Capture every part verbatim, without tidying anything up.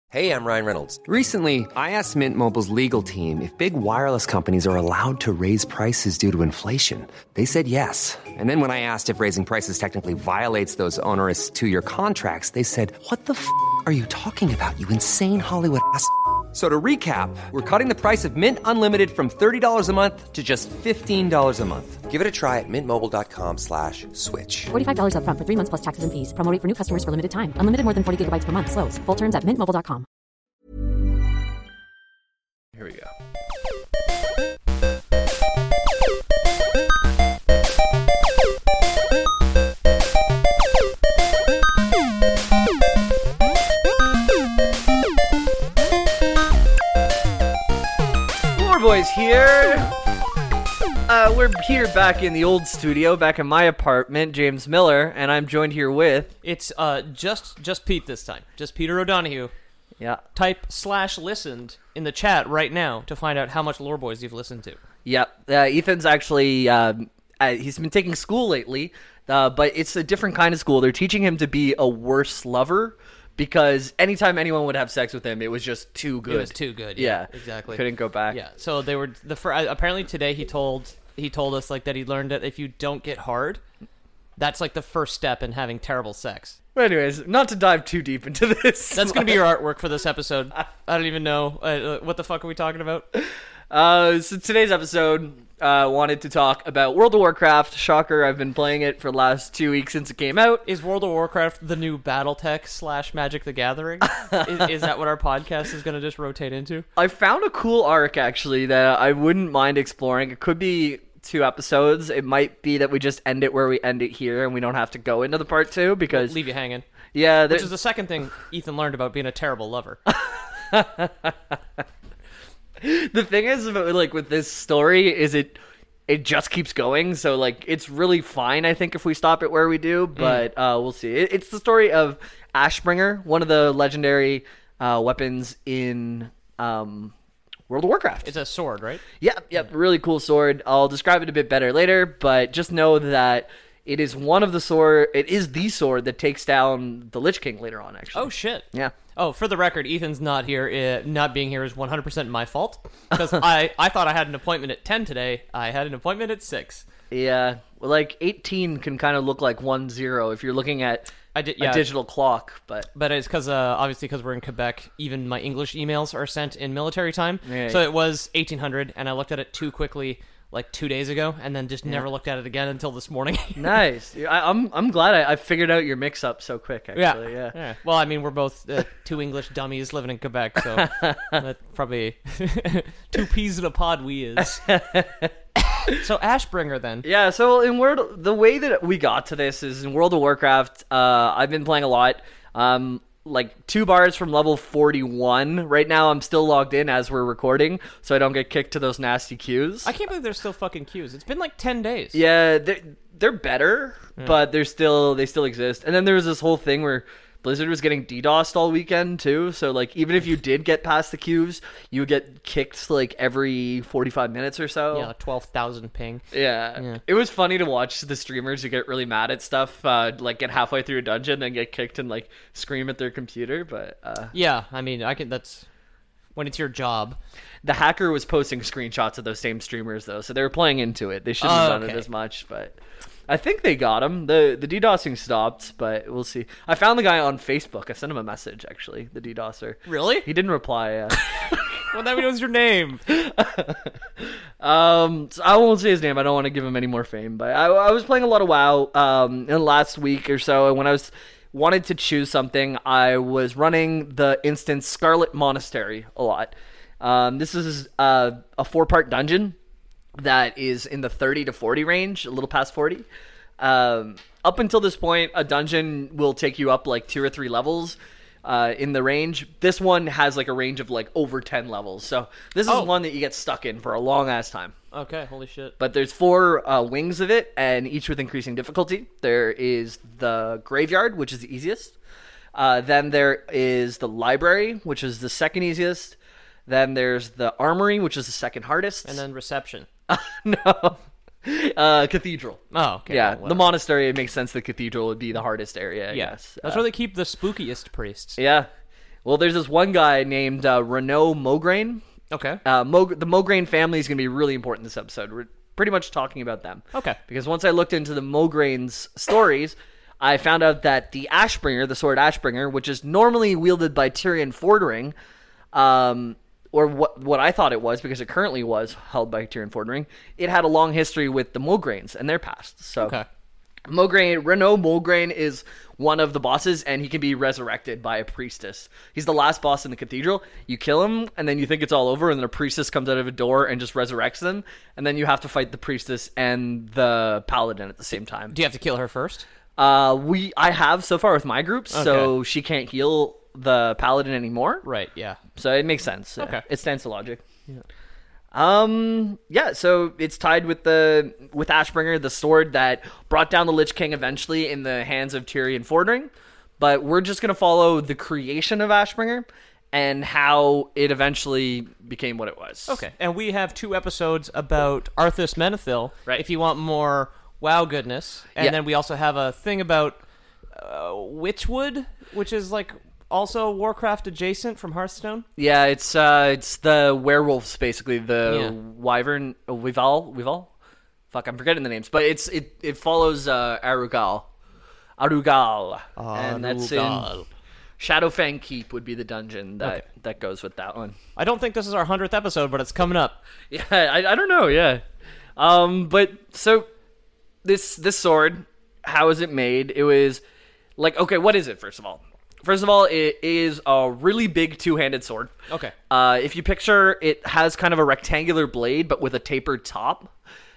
Hey, I'm Ryan Reynolds. Recently, I asked Mint Mobile's legal team if big wireless companies are allowed to raise prices due to inflation. They said yes. And then when I asked if raising prices technically violates those onerous two-year contracts, they said, what the f*** are you talking about, you insane Hollywood ass f- So to recap, we're cutting the price of Mint Unlimited from thirty dollars a month to just fifteen dollars a month. Give it a try at mintmobile.com slash switch. forty-five dollars up front for three months plus taxes and fees. Promo rate for new customers for limited time. Unlimited more than forty gigabytes per month. Slows full terms at mint mobile dot com. Here we go. Boys here. Uh, we're here back in the old studio, back in my apartment, James Miller, and I'm joined here with... It's uh just just Pete this time. Just Peter O'Donohue. Yeah. Type slash listened in the chat right now to find out how much Lore Boys you've listened to. Yep. Uh, Ethan's actually... Um, uh, he's been taking school lately, uh, but it's a different kind of school. They're teaching him to be a worse lover, because anytime anyone would have sex with him, it was just too good. It was too good. Yeah, yeah. exactly. Couldn't go back. Yeah. So they were the fir- apparently today he told he told us like that he learned that if you don't get hard, that's like the first step in having terrible sex. But anyways, not to dive too deep into this. That's going to be your artwork for this episode. I don't even know uh, what the fuck are we talking about. Uh, so today's episode, uh, wanted to talk about World of Warcraft. Shocker, I've been playing it for the last two weeks since it came out. Is World of Warcraft the new BattleTech slash Magic the Gathering? is, is that what our podcast is going to just rotate into? I found a cool arc, actually, that I wouldn't mind exploring. It could be two episodes. It might be that we just end it where we end it here, and we don't have to go into the part two, because... Leave you hanging. Yeah. Which is the second thing Ethan learned about being a terrible lover. The thing is, like, with this story, is it it just keeps going, so, like, it's really fine, I think, if we stop it where we do, but mm. uh, we'll see. It, it's the story of Ashbringer, one of the legendary uh, weapons in um, World of Warcraft. It's a sword, right? Yep, yep, really cool sword. I'll describe it a bit better later, but just know that it is one of the sword, it is the sword that takes down the Lich King later on, actually. Oh, shit. Yeah. Oh, for the record, Ethan's not here. Uh, not being here is one hundred percent my fault. Because I, I thought I had an appointment at ten today. I had an appointment at six. Yeah. Well, like, eighteen can kind of look like one zero if you're looking at I did, yeah. a digital clock. But but it's because, uh, obviously, because we're in Quebec, even my English emails are sent in military time. Yeah. So it was eighteen hundred, and I looked at it too quickly like two days ago, and then just yeah. never looked at it again until this morning. Nice. I, I'm I'm glad I, I figured out your mix-up so quick, actually. Yeah. yeah. yeah. Well, I mean, we're both uh, two English dummies living in Quebec, so that probably two peas in a pod we is. So Ashbringer, then. Yeah, so in World, the way that we got to this is in World of Warcraft, uh, I've been playing a lot. Um... like two bars from level forty-one. Right now I'm still logged in as we're recording, so I don't get kicked to those nasty queues. I can't believe there's still fucking queues. It's been like ten days. Yeah, they're, they're better, yeah. but they're still they still exist. And then there was this whole thing where Blizzard was getting DDoSed all weekend too, so like even if you did get past the queues, you would get kicked like every forty-five minutes or so. Yeah, twelve thousand ping. Yeah. yeah. It was funny to watch the streamers who get really mad at stuff, uh, like get halfway through a dungeon and get kicked and like scream at their computer, but... Uh, yeah, I mean, I can. That's when it's your job. The hacker was posting screenshots of those same streamers though, so they were playing into it. They shouldn't oh, have done okay. it as much, but... I think they got him. The the DDoSing stopped, but we'll see. I found the guy on Facebook. I sent him a message, actually, the DDoSer. Really? He didn't reply. Uh... Well, that was your name. um, so I won't say his name. I don't want to give him any more fame. But I, I was playing a lot of WoW um, in the last week or so, and when I was wanted to choose something, I was running the instance Scarlet Monastery a lot. Um, this is uh, a four-part dungeon that is in the thirty to forty range, a little past forty. Um, up until this point, a dungeon will take you up like two or three levels uh, in the range. This one has like a range of like over ten levels. So this is oh. one that you get stuck in for a long ass time. Okay, holy shit. But there's four uh, wings of it, and each with increasing difficulty. There is the graveyard, which is the easiest. Uh, then there is the library, which is the second easiest. Then there's the armory, which is the second hardest. And then reception. No. Uh, cathedral. Oh, okay. Yeah, well, the monastery, it makes sense the cathedral would be the hardest area, I yeah. guess. That's uh, where they keep the spookiest priests. Yeah. Well, there's this one guy named uh, Renaud Mograine. Okay. Uh, Mo- the Mograine family is going to be really important in this episode. We're pretty much talking about them. Okay. Because once I looked into the Mograines' stories, I found out that the Ashbringer, the sword Ashbringer, which is normally wielded by Tyrion Fordring, um, or what what I thought it was, because it currently was held by Tyrion Fordring, it had a long history with the Mograines and their past. So, Okay. Mograine, Renaud Mograine is one of the bosses, and he can be resurrected by a priestess. He's the last boss in the cathedral. You kill him, and then you think it's all over, and then a priestess comes out of a door and just resurrects them, and then you have to fight the priestess and the paladin at the same time. Do you have to kill her first? Uh, we I have so far with my group, so Okay. she can't heal the paladin anymore. Right, yeah. So it makes sense. Yeah. Okay. It stands to logic. Yeah. Um. Yeah. So it's tied with the with Ashbringer, the sword that brought down the Lich King eventually in the hands of Tyrion Fordring. But we're just gonna follow the creation of Ashbringer and how it eventually became what it was. Okay. And we have two episodes about Arthas Menethil, Right. if you want more WoW goodness. And Yeah. then we also have a thing about uh, Witchwood, which is like also Warcraft adjacent from Hearthstone. Yeah. It's uh. It's the werewolves, basically the Yeah. wyvern. Uh, Weval. Weval. Fuck. I'm forgetting the names, but it's it. It follows uh Arugal. Arugal. And that's in Arugal. Shadowfang Keep would be the dungeon that Okay. that goes with that one. I don't think this is our hundredth episode, but it's coming up. Yeah, I, I don't know. Yeah, um, but so this this sword, how is it made? It was like, okay, what is it? First of all, first of all, it is a really big two-handed sword. Okay. Uh, if you picture, it has kind of a rectangular blade, but with a tapered top,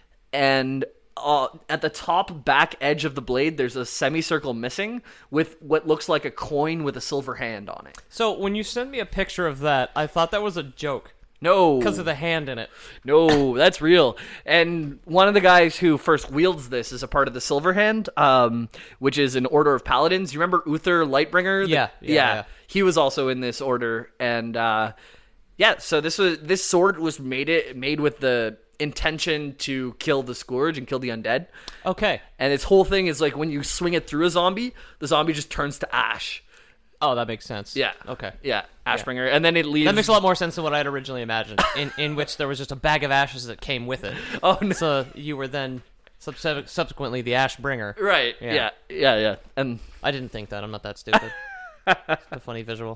and uh, at the top back edge of the blade, there's a semicircle missing with what looks like a coin with a silver hand on it. So when you sent me a picture of that, I thought that was a joke No, because of the hand in it. No, that's real. And one of the guys who first wields this is a part of the Silver Hand, um, which is an order of paladins. You remember Uther Lightbringer? The- Yeah, yeah, yeah. He was also in this order, and uh, yeah. So this was this sword was made it made with the intention to kill the Scourge and kill the undead. Okay. And its whole thing is like when you swing it through a zombie, the zombie just turns to ash. Oh, that makes sense. Yeah. Okay. Yeah, Ashbringer, and then it leaves. That makes a lot more sense than what I had originally imagined, in, in which there was just a bag of ashes that came with it. Oh no. So you were then subse- subsequently the ash bringer. Right. Yeah. Yeah. Yeah. Yeah. And I didn't think that. I'm not that stupid. It's a funny visual.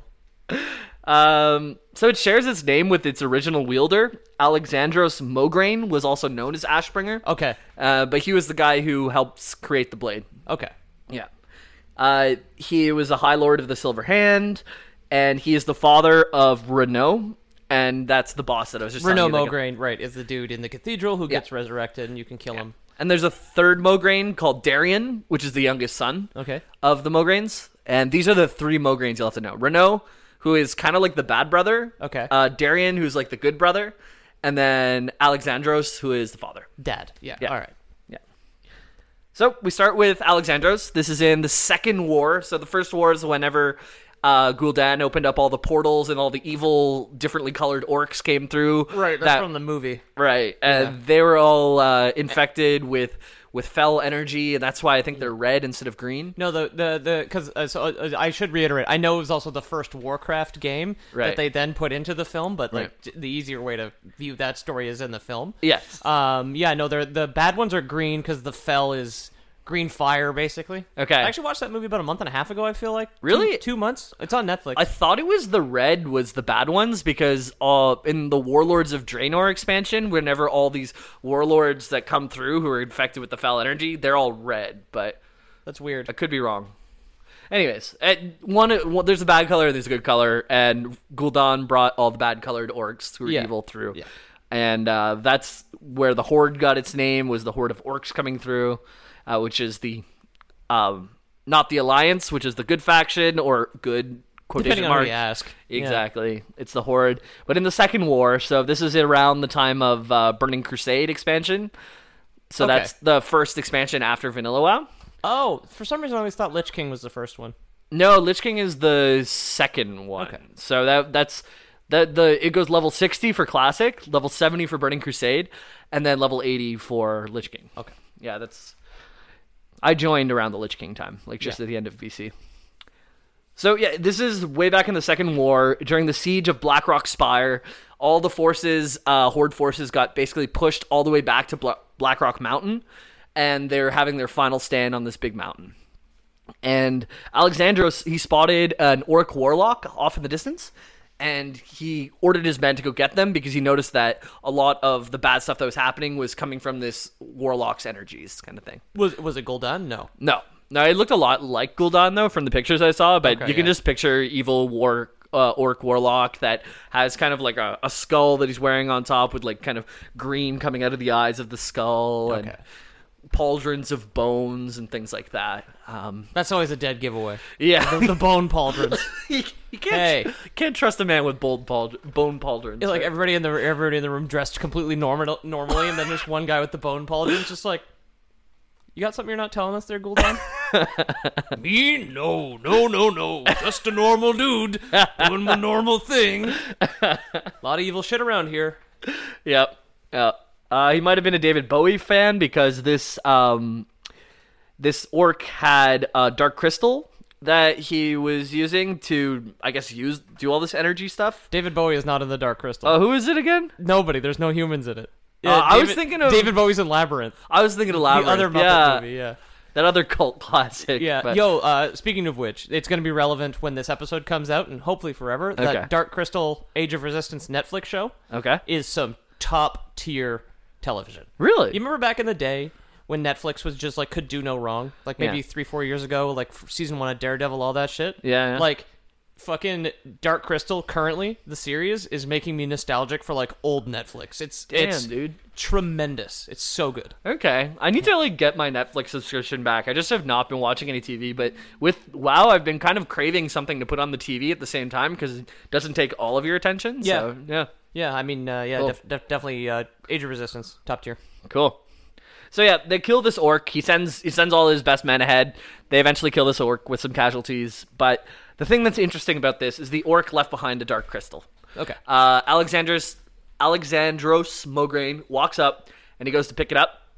Um, so it shares its name with its original wielder. Alexandros Mograine was also known as Ashbringer. Okay. Uh, but he was the guy who helps create the blade. Okay. Yeah. Uh, he was a High Lord of the Silver Hand, and he is the father of Renaud, and that's the boss that I was just Renaud telling you. Mograine, right, is the dude in the cathedral who gets resurrected, and you can kill him. And there's a third Mograine called Darian, which is the youngest son Okay. of the Mograines. And these are the three Mograines you'll have to know. Renaud, who is kind of like the bad brother. Okay. Uh, Darian, who's like the good brother. And then Alexandros, who is the father. Dad. Yeah. Yeah. All right. Yeah. So we start with Alexandros. This is in the second war. So the first war is whenever uh, Gul'dan opened up all the portals and all the evil, differently colored orcs came through. Right, that's That- from the movie. Right, and they were all uh, infected with with fell energy, and that's why I think they're red instead of green. No, the the the because uh, so uh, I should reiterate. I know it was also the first Warcraft game Right. that they then put into the film, but like Right. t- the easier way to view that story is in the film. Yes. Um. Yeah. No. They're the bad ones are green because the fell is green fire basically. Okay. I actually watched that movie about a month and a half ago. I feel like Really? two, two months. It's on Netflix. I thought it was the red was the bad ones because uh, in the Warlords of Draenor expansion, whenever all these warlords that come through who are infected with the foul energy, they're all red, but That's weird. I could be wrong. Anyways, at one, one there's a bad color, there's a good color, and Gul'dan brought all the bad colored orcs who were Yeah. evil through. Yeah. And uh, that's where the Horde got its name, was the Horde of orcs coming through, uh, which is the, um, not the Alliance, which is the good faction, or good quotation Depending on mark. who you ask. Yeah. Exactly. It's the Horde. But in the second war, so this is around the time of uh, Burning Crusade expansion. So Okay. that's the first expansion after Vanilla WoW. Oh, for some reason I always thought Lich King was the first one. No, Lich King is the second one. Okay. So that that's that the it goes level sixty for Classic, level seventy for Burning Crusade, and then level eighty for Lich King. Okay. Yeah, that's I joined around the Lich King time, like just Yeah. at the end of B C. So yeah, this is way back in the Second War during the siege of Blackrock Spire. All the forces, uh, Horde forces, got basically pushed all the way back to Bla- Blackrock Mountain, and they're having their final stand on this big mountain. And Alexandros, he spotted an orc warlock off in the distance, and he ordered his men to go get them because he noticed that a lot of the bad stuff that was happening was coming from this warlock's energies, kind of thing. Was was it Gul'dan? No. No. No, it looked a lot like Gul'dan, though, from the pictures I saw, but Okay, you can yeah. just picture evil war uh, orc warlock that has kind of like a, a skull that he's wearing on top with like kind of green coming out of the eyes of the skull Okay. and pauldrons of bones and things like that. Um, That's always a dead giveaway. yeah. The bone pauldrons. you, you can't, Hey. can't trust a man with bold pauld- bone pauldrons. Like right? everybody in the everybody in the room dressed completely normal normally, and then there's one guy with the bone pauldrons, just like, you got something you're not telling us there, Gul'dan? Me? No, no, no, no. Just a normal dude doing the normal thing. A lot of evil shit around here. Yep. Yep. Uh, he might have been a David Bowie fan because this um, this orc had a dark crystal that he was using to, I guess, use do all this energy stuff. David Bowie is not in the Dark Crystal. Uh, who is it again? Nobody. There's no humans in it. Uh, I was David- thinking of- David Bowie's in Labyrinth. I was thinking of Labyrinth. The other Muppet yeah, movie, yeah. that other cult classic. Yeah. but- Yo, uh, speaking of which, it's going to be relevant when this episode comes out, and hopefully forever. Okay. That Dark Crystal Age of Resistance Netflix show Okay. is some top-tier television. Really? You remember back in the day when Netflix was just, like, could do no wrong? Like, maybe Yeah. three, four years ago, like, f- season one of Daredevil, all that shit? Yeah, yeah. Like, fucking Dark Crystal, currently, the series, is making me nostalgic for, like, old Netflix. It's, Damn, it's dude. tremendous. It's so good. Okay, I need to like get my Netflix subscription back. I just have not been watching any T V, but with WoW, I've been kind of craving something to put on the T V at the same time because it doesn't take all of your attention. Yeah. So, yeah, Yeah, I mean, uh, yeah, Cool. def- def- definitely uh, Age of Resistance, top tier. cool. So yeah, they kill this orc. He sends he sends all his best men ahead. They eventually kill this orc with some casualties. But the thing that's interesting about this is the orc left behind a dark crystal. Okay. Uh, Alexander's Alexandros Mograine walks up and he goes to pick it up,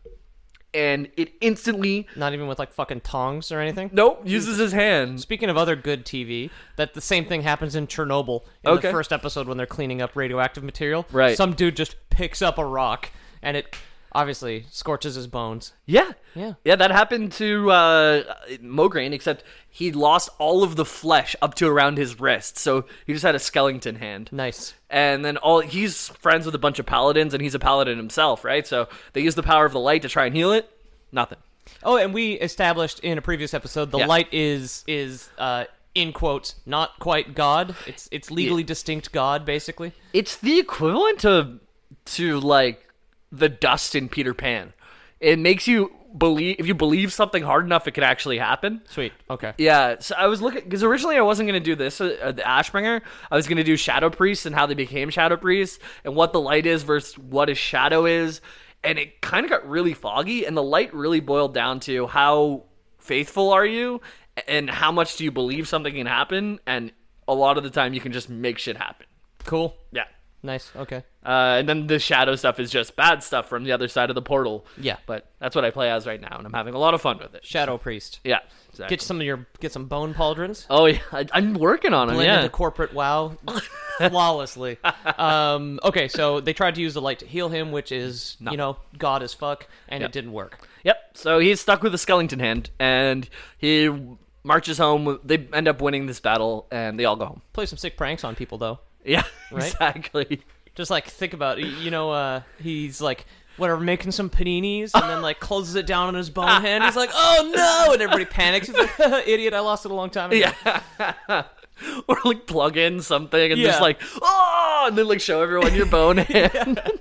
and it instantly Not even with, like, fucking tongs or anything? nope uses his hand. Speaking of other good T V, that the same thing happens in Chernobyl in Okay. the first episode when they're cleaning up radioactive material. Right. Some dude just picks up a rock, and it obviously scorches his bones. Yeah. Yeah. Yeah, that happened to uh, Mograine, except he lost all of the flesh up to around his wrist, so he just had a skeleton hand. Nice. And then all he's friends with a bunch of paladins, and he's a paladin himself, right? So they use the power of the light to try and heal it. Nothing. Oh, and we established in a previous episode the Yeah. light is is uh, in quotes not quite God. It's it's legally distinct God, basically. It's the equivalent to to like the dust in Peter Pan. It makes you believe if you believe something hard enough, it can actually happen. Sweet. Okay. Yeah, so I was looking because originally I wasn't going to do this, uh, the Ashbringer. I was going to do Shadow Priests and how they became Shadow Priests and what the light is versus what a shadow is, and it kind of got really foggy. And the light really boiled down to how faithful are you and how much do you believe something can happen. And a lot of the time, you can just make shit happen. Cool. Yeah. Nice. Okay. Uh, and then the shadow stuff is just bad stuff from the other side of the portal. Yeah. But that's what I play as right now, and I'm having a lot of fun with it. Shadow Priest. Yeah. Exactly. Get some of your get some bone pauldrons. Oh yeah, I, I'm working on them. Blend Yeah. into corporate WoW flawlessly. um, okay, so they tried to use the light to heal him, which is you know God as fuck, and Yep. it didn't work. Yep. So he's stuck with a skeleton hand, and he marches home. They end up winning this battle, and they all go home. Play some sick pranks on people though. Yeah. Right? Exactly. Just like think about it. You know, uh, he's like whatever making some paninis, and then like closes it down on his bone hand. He's like, oh no, and everybody panics. He's like, idiot, I lost it a long time ago. Yeah. Or like plug in something and Yeah. just like oh, and then like show everyone your bone hand.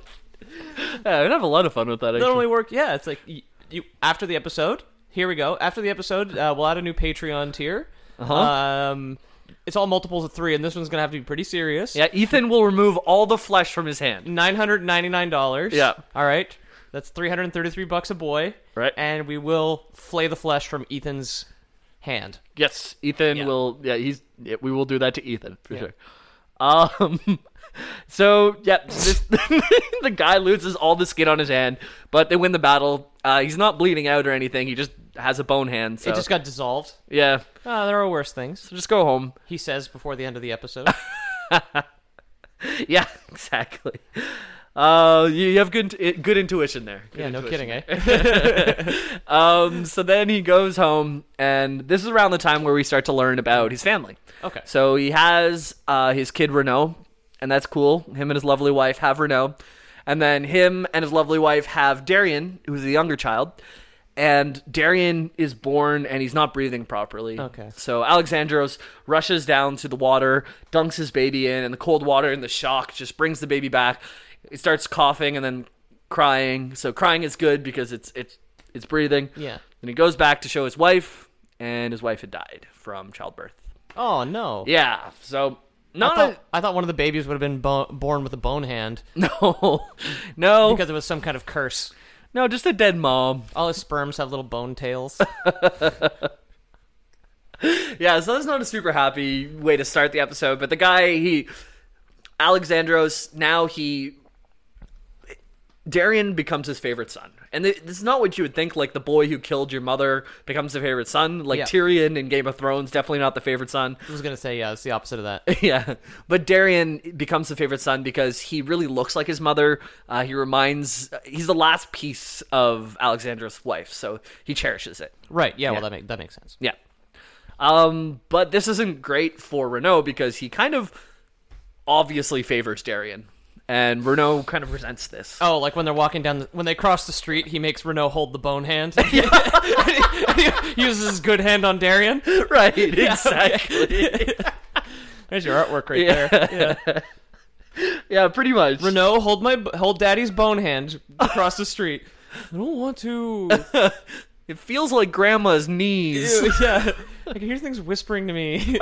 Yeah, we'd have a lot of fun with that. Not Actually. only work, yeah, it's like you, you after the episode. Here we go. After the episode, uh, we'll add a new Patreon tier. Uh-huh. Um, it's all multiples of three, and this one's gonna have to be pretty serious. Yeah, Ethan will remove all the flesh from his hand. Nine hundred ninety nine dollars. Yeah. All right. That's three hundred thirty three bucks a boy. Right. And we will flay the flesh from Ethan's hand. Yes, Ethan Yeah. will. Yeah, he's. Yeah, we will do that to Ethan for Yeah. sure. Um, So, yeah, this, the guy loses all the skin on his hand, but they win the battle. Uh, he's not bleeding out or anything. He just has a bone hand. So. It just got dissolved. Yeah. Ah, there are worse things. So just go home. He says before the end of the episode. Yeah, exactly. Uh, you, you have good good intuition there. Good yeah, no intuition. kidding, eh? um, so then he goes home, and this is around the time where we start to learn about his family. Okay. So he has uh, his kid Renault, and that's cool. Him and his lovely wife have Renault. And then him and his lovely wife have Darian, who's the younger child. And Darian is born, and he's not breathing properly. Okay. So Alexandros rushes down to the water, dunks his baby in, and the cold water and the shock just brings the baby back. He starts coughing and then crying. So crying is good because it's it's it's breathing. Yeah. And he goes back to show his wife, and his wife had died from childbirth. Oh, no. Yeah, so... I Not thought, I thought one of the babies would have been bo- born with a bone hand. No. No. Because it was some kind of curse. No, just a dead mom. All his sperms have little bone tails. Yeah, so that's not a super happy way to start the episode, but the guy, he... Alexandros, now he... Darian becomes his favorite son. And this is not what you would think, like the boy who killed your mother becomes the favorite son. Like Yeah. Tyrion in Game of Thrones, definitely not the favorite son. I was going to say, yeah, it's the opposite of that. Yeah, but Darian becomes the favorite son because he really looks like his mother. Uh, he reminds... He's the last piece of Alexandra's wife, so he cherishes it. Right, yeah, Yeah. well, that, make, that makes sense. Yeah. Um, but this isn't great for Renault because he kind of obviously favors Darian. And Renault kind of resents this. Oh, like when they're walking down, the, when they cross the street, he makes Renault hold the bone hand. He uses his good hand on Darian. Right, exactly. There's your artwork right Yeah. there. Yeah. Yeah, pretty much. Renault, hold my hold Daddy's bone hand across the street. I don't want to. It feels like Grandma's knees. Ew, yeah, I can hear things whispering to me.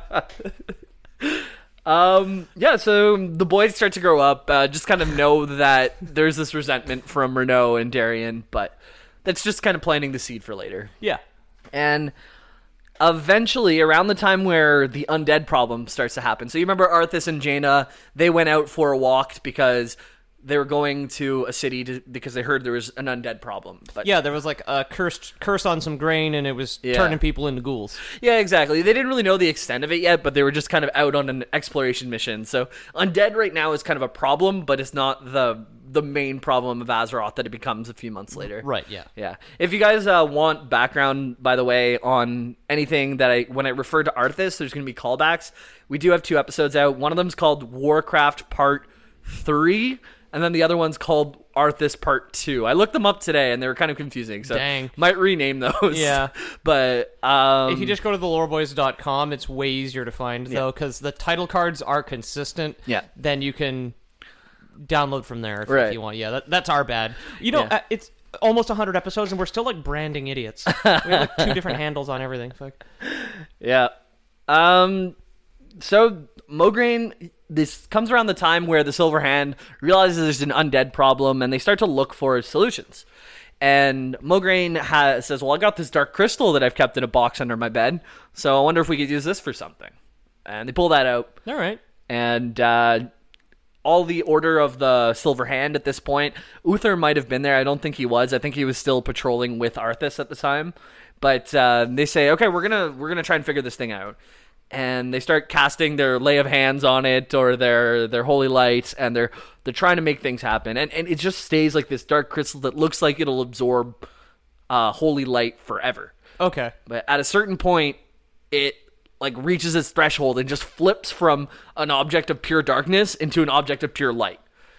Um, yeah, so the boys start to grow up, uh, just kind of know that there's this resentment from Renault and Darian, but that's just kind of planting the seed for later. Yeah. And eventually, around the time where the undead problem starts to happen, so you remember Arthas and Jaina, they went out for a walk because they were going to a city to, because they heard there was an undead problem. But Yeah, there was like a cursed curse on some grain, and it was Yeah. turning people into ghouls. Yeah, exactly. They didn't really know the extent of it yet, but they were just kind of out on an exploration mission. So undead right now is kind of a problem, but it's not the the main problem of Azeroth that it becomes a few months later. Right, yeah. Yeah. If you guys uh, want background, by the way, on anything that I, when I refer to Arthas, there's going to be callbacks. We do have two episodes out. One of them's called Warcraft Part three, and then the other one's called Arthas Part two. I looked them up today, and they were kind of confusing, so Dang. might rename those. Yeah. But um, If you just go to the loreboys dot com, it's way easier to find, though, because the title cards are consistent. Yeah. Then you can download from there if, Right. if you want. Yeah, that, that's our bad. You know, Yeah. uh, it's almost one hundred episodes, and we're still, like, branding idiots. We have, like, two different handles on everything. Fuck. Yeah. Um. So Mograine, this comes around the time where the Silver Hand realizes there's an undead problem, and they start to look for solutions. And Mograine has, says, "Well, I got this dark crystal that I've kept in a box under my bed, so I wonder if we could use this for something." And they pull that out, All right. and uh, all the Order of the Silver Hand at this point. Uther might have been there. I don't think he was. I think he was still patrolling with Arthas at the time. But uh, they say, "Okay, we're gonna we're gonna try and figure this thing out." And they start casting their lay of hands on it or their their holy light, and they're they're trying to make things happen. And and it just stays like this dark crystal that looks like it'll absorb uh, holy light forever. Okay. But at a certain point, it like reaches its threshold and just flips from an object of pure darkness into an object of pure light.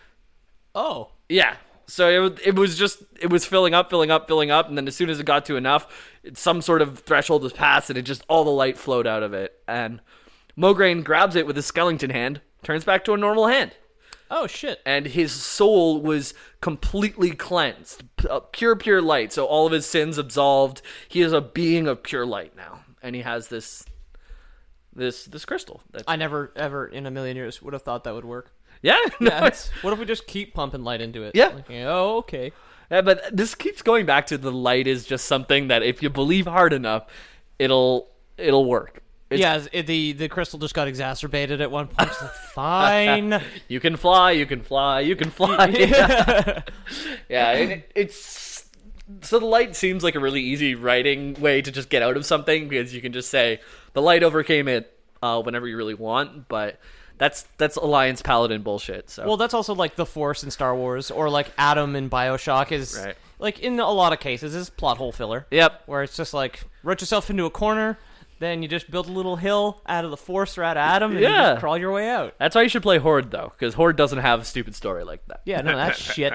Oh. Yeah. So it, wa- it was just, it was filling up, filling up, filling up, and then as soon as it got to enough, it, some sort of threshold was passed, and it just, all the light flowed out of it. And Mograine grabs it with his skeleton hand, turns back to a normal hand. Oh, shit. And his soul was completely cleansed. P- uh, pure, pure light. So all of his sins absolved. He is a being of pure light now. And he has this, this, this crystal. That, I never, ever in a million years would have thought that would work. yeah? No, Yeah, it's- what if we just keep pumping light into it? Yeah. Like, oh, okay. Yeah, but this keeps going back to the light is just something that if you believe hard enough, it'll it'll work. It's, yeah, it, the the crystal just got exacerbated at one point. It's like, fine. You can fly, you can fly, you can fly. yeah, yeah it, it's so the light seems like a really easy writing way to just get out of something because you can just say the light overcame it uh, whenever you really want, but that's that's Alliance Paladin bullshit. So Well, that's also like the Force in Star Wars, or like Adam in BioShock is Right. like in a lot of cases is plot hole filler. Yep. Where it's just like wrote yourself into a corner. Then you just build a little hill out of the Force or out of Adam, and you Yeah. just crawl your way out. That's why you should play Horde though, because Horde doesn't have a stupid story like that. Yeah, no, that's shit.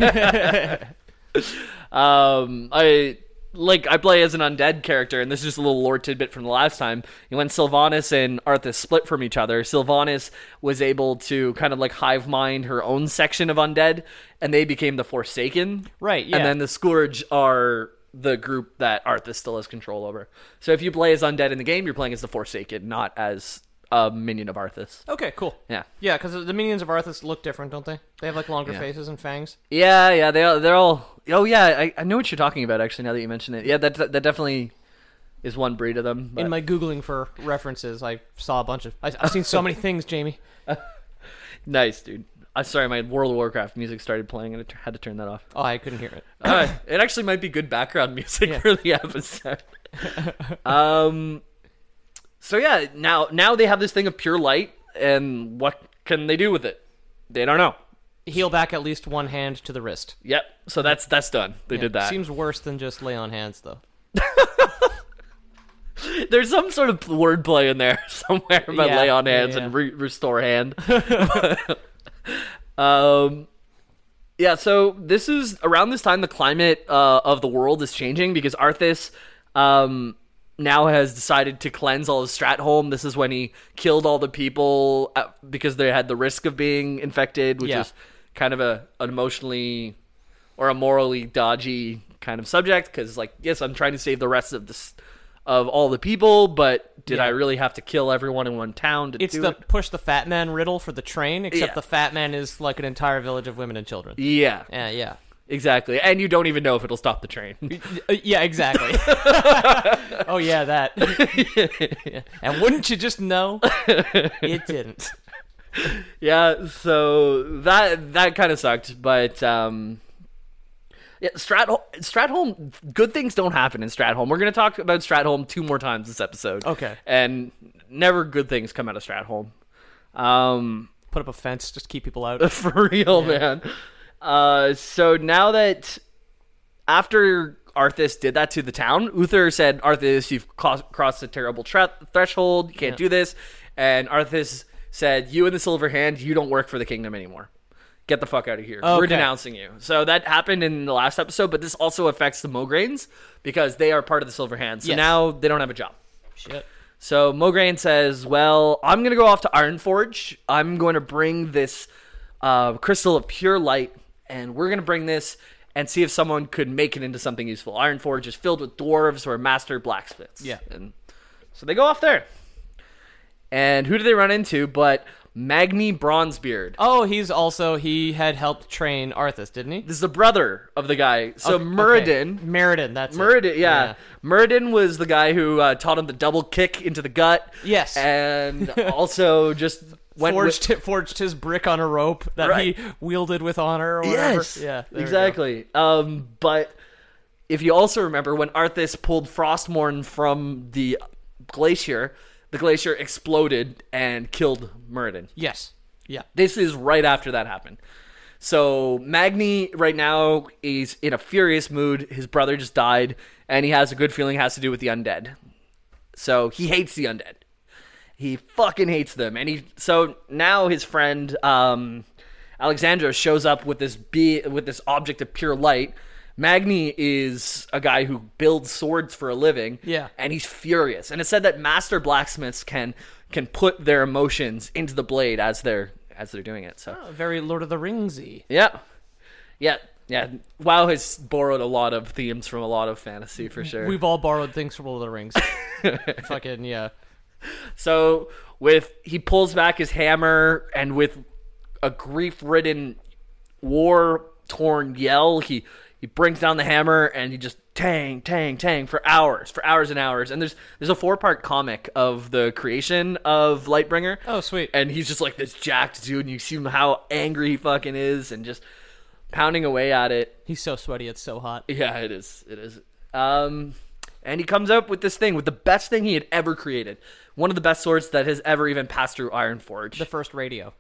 Um, I like I play as an undead character, and this is just a little lore tidbit from the last time. When Sylvanas and Arthas split from each other, Sylvanas was able to kind of like hive mind her own section of undead, and they became the Forsaken. Right, yeah. And then the Scourge are the group that Arthas still has control over. So if you play as undead in the game, you're playing as the Forsaken, not as a minion of Arthas. Okay, cool. Yeah. Yeah, because the minions of Arthas look different, don't they? They have like longer Yeah. faces and fangs. Yeah, yeah, they they're all. Oh yeah, I, I know what you're talking about. Actually, now that you mention it, yeah, that that definitely is one breed of them. But. In my Googling for references, I saw a bunch of... I, I've seen so many things, Jamie. Nice, dude. I'm sorry, my World of Warcraft music started playing and I t- had to turn that off. Oh, I couldn't hear it. uh, it actually might be good background music Yeah. for the episode. um, so yeah, now now they have this thing of pure light, and what can they do with it? They don't know. Heal back at least one hand to the wrist. Yep. So that's that's done. They Yeah, did that. Seems worse than just lay on hands, though. There's some sort of wordplay in there somewhere about Yeah, lay on yeah, hands yeah. and re- restore hand. um, yeah, so this is around this time the climate uh, of the world is changing because Arthas um, now has decided to cleanse all of Stratholme. This is when he killed all the people uh, because they had the risk of being infected, which Yeah. is kind of a an emotionally or a morally dodgy kind of subject because, like, yes, I'm trying to save the rest of this of all the people, but did Yeah. I really have to kill everyone in one town to It's do the it? push the fat man riddle for the train, except Yeah. the fat man is like an entire village of women and children. Yeah, Yeah, yeah. exactly. And you don't even know if it'll stop the train. Uh, yeah, exactly. Oh, yeah, that. Yeah. And wouldn't you just know? It didn't. Yeah, so that that kind of sucked, but um, yeah, Stratholme, Stratholme, good things don't happen in Stratholme. We're gonna talk about Stratholme two more times this episode. Okay. And never good things come out of Stratholme. Um, Put up a fence, just keep people out. for real, man. Uh, so now that after Arthas did that to the town, Uther said, "Arthas, you've cos- crossed a terrible tre- threshold. You can't Yeah. do this." And Arthas said, "You and the Silver Hand, you don't work for the kingdom anymore. Get the fuck out of here. We're Okay. denouncing you." So that happened in the last episode, but this also affects the Mograines because they are part of the Silver Hand. So Yes. now they don't have a job. Shit. So Mograine says, well, I'm going to go off to Ironforge. I'm going to bring this uh, crystal of pure light, and we're going to bring this and see if someone could make it into something useful. Ironforge is filled with dwarves who are master blacksmiths. Yeah. And so they go off there. And who do they run into but Magni Bronzebeard? Oh, he's also, he had helped train Arthas, didn't he? This is the brother of the guy. So Okay. Muradin... Meriden, that's it. Muradin, yeah. Muradin was the guy who uh, taught him the double kick into the gut. Yes. And also just went Forged, with... forged his brick on a rope that Right. he wielded with honor or whatever. Yes, Yeah, there we go. exactly. Um, but if you also remember when Arthas pulled Frostmourne from the glacier, the glacier exploded and killed Muradin. Yes. Yeah. This is right after that happened. So Magni right now is in a furious mood. His brother just died, and he has a good feeling it has to do with the undead. So he hates the undead. He fucking hates them. And he so now his friend um, Alexandros shows up with this be with this object of pure light. Magni is a guy who builds swords for a living. Yeah. And he's furious. And it said that master blacksmiths can can put their emotions into the blade as they're as they're doing it. So Oh, very Lord of the Ringsy. yeah. Yeah. Yeah. WoW has borrowed a lot of themes from a lot of fantasy for sure. We've all borrowed things from Lord of the Rings. Fucking, yeah. So with he pulls back his hammer and with a grief-ridden, war-torn yell, he he brings down the hammer and he just tang, tang, tang for hours, for hours and hours. And there's there's a four part comic of the creation of Lightbringer. Oh, sweet. And he's just like this jacked dude, and you see him how angry he fucking is, and just pounding away at it. He's so sweaty, it's so hot. Yeah, it is. It is. Um, and he comes up with this thing, with the best thing he had ever created. One of the best swords that has ever even passed through Ironforge. The first radio.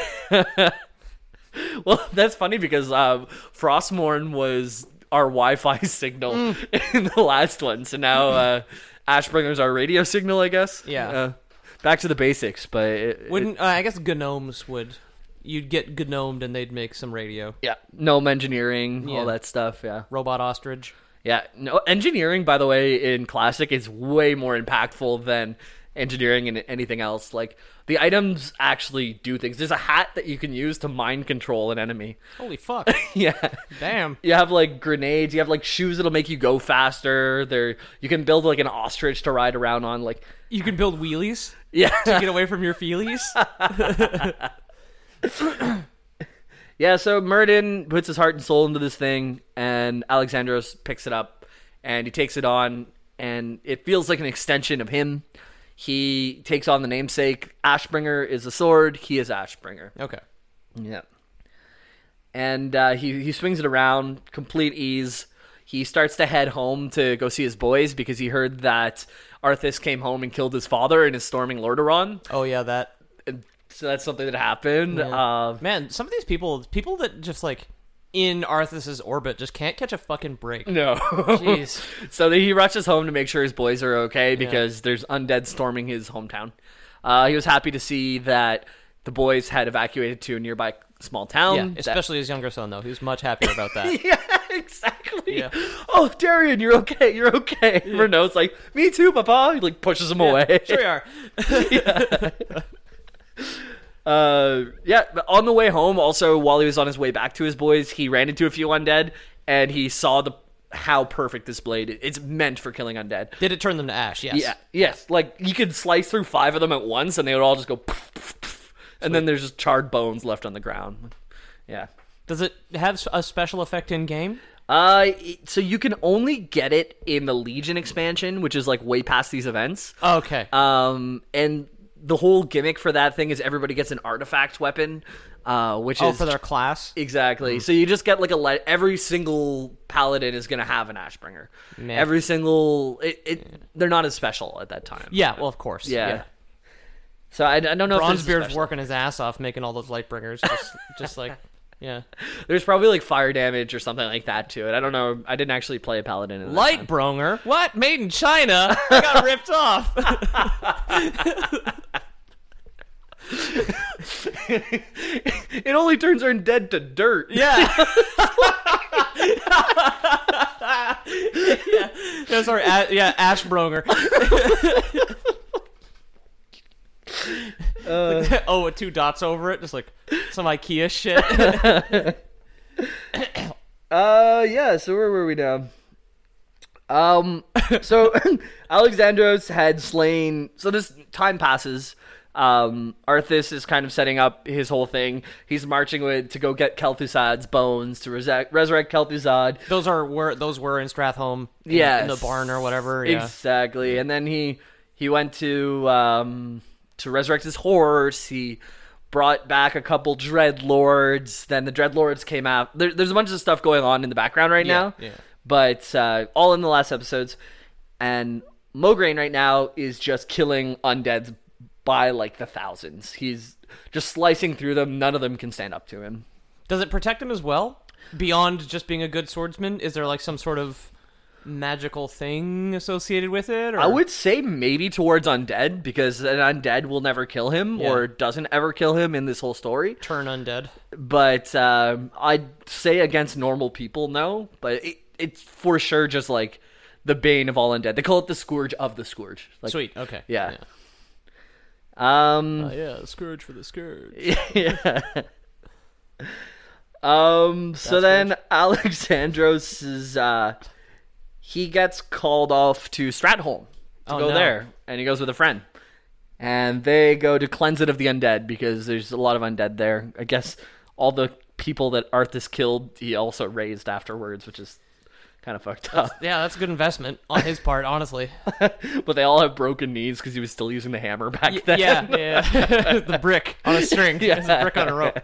Well, that's funny because uh, Frostmourne was our Wi-Fi signal mm. in the last one. So now uh, Ashbringer's our radio signal, I guess. Yeah. Uh, back to the basics, but... It, Wouldn't it, uh, I guess gnomes would... You'd get gnomed and they'd make some radio. Yeah. Gnome engineering, Yeah. all that stuff, yeah. Robot ostrich. Yeah. No, engineering, by the way, in Classic is way more impactful than engineering in anything else. Like, the items actually do things. There's a hat that you can use to mind control an enemy. Holy fuck. Yeah. Damn. You have, like, grenades. You have, like, shoes that'll make you go faster. There, you can build, like, an ostrich to ride around on. Like, You can build wheelies yeah. to get away from your feelies. Yeah, so Myrddin puts his heart and soul into this thing, and Alexandros picks it up, and he takes it on, and it feels like an extension of him. He takes on the namesake. Ashbringer is a sword. He is Ashbringer. Okay. Yeah. And uh, he, he swings it around, complete ease. He starts to head home to go see his boys because he heard that Arthas came home and killed his father and is storming Lordaeron. Oh, yeah, that... And so that's something that happened. Yeah. Uh, Man, some of these people, people that just, like, in Arthas's orbit just can't catch a fucking break. No. Jeez. So he rushes home to make sure his boys are okay because yeah. there's undead storming his hometown. Uh, he was happy to see that the boys had evacuated to a nearby small town. Yeah, that... especially his younger son, though. He was much happier about that. Yeah, exactly. Yeah. Oh, Darian, you're okay. You're okay. Yeah. Renault's like, me too, Papa. He like pushes him yeah, away. Sure you are. yeah. Uh, yeah, on the way home, also, while he was on his way back to his boys, he ran into a few undead, and he saw the how perfect this blade is. It's meant for killing undead. Did it turn them to ash? Yes. Yeah, yes. Like, you could slice through five of them at once, and they would all just go poof, poof, poof, and then there's just charred bones left on the ground. Yeah. Does it have a special effect in-game? Uh, so you can only get it in the Legion expansion, which is, like, way past these events. Okay. Um, and... The whole gimmick for that thing is everybody gets an artifact weapon, uh, which oh, is... for their class? Exactly. Mm. So you just get like a... Le- every single paladin is going to have an Ashbringer. Man. Every single... It, it, yeah. They're not as special at that time. Yeah, well, of course. Yeah. yeah. So I, I don't know if Bronzebeard's working his ass off making all those Lightbringers. Just, just like... Yeah. There's probably like fire damage or something like that to it. I don't know. I didn't actually play a paladin in Lightbringer? What? Made in China? I got ripped off. It only turns her dead to dirt. Yeah. yeah. yeah. Sorry. A- yeah. Ashbringer. Uh, like, oh, with two dots over it, just like some IKEA shit. uh, yeah. So where were we now? Um, so Alexandros had slain. So this time passes. Um, Arthas is kind of setting up his whole thing. He's marching with to go get Kel'Thuzad's bones to resurrect, resurrect Kel'Thuzad. Those are were those were in Stratholme. In, yes. in the barn or whatever. Yeah. Exactly. And then he he went to um. to resurrect his horse. He brought back a couple Dreadlords. Then the Dreadlords came out. There, there's a bunch of stuff going on in the background right yeah, now. Yeah. But uh, all in the last episodes. And Mograine right now is just killing undeads by like the thousands. He's just slicing through them. None of them can stand up to him. Does it protect him as well? Beyond just being a good swordsman, is there like some sort of magical thing associated with it? Or? I would say maybe towards undead, because an undead will never kill him yeah. or doesn't ever kill him in this whole story. Turn undead. But um, I'd say against normal people, no. But it, it's for sure just like the bane of all undead. They call it the Scourge of the Scourge. Like, Sweet, okay. Yeah. yeah. Um. Uh, yeah, Scourge for the Scourge. Yeah. um. That's so then Scourge. Alexandros is uh, he gets called off to Stratholme to oh, go no. there, and he goes with a friend, and they go to cleanse it of the undead because there's a lot of undead there. I guess all the people that Arthas killed, he also raised afterwards, which is kind kind of fucked up. Yeah, that's a good investment on his part, honestly. But they all have broken knees because he was still using the hammer back Y- then. yeah, yeah. The brick on a string. Yeah. It's a brick on a rope.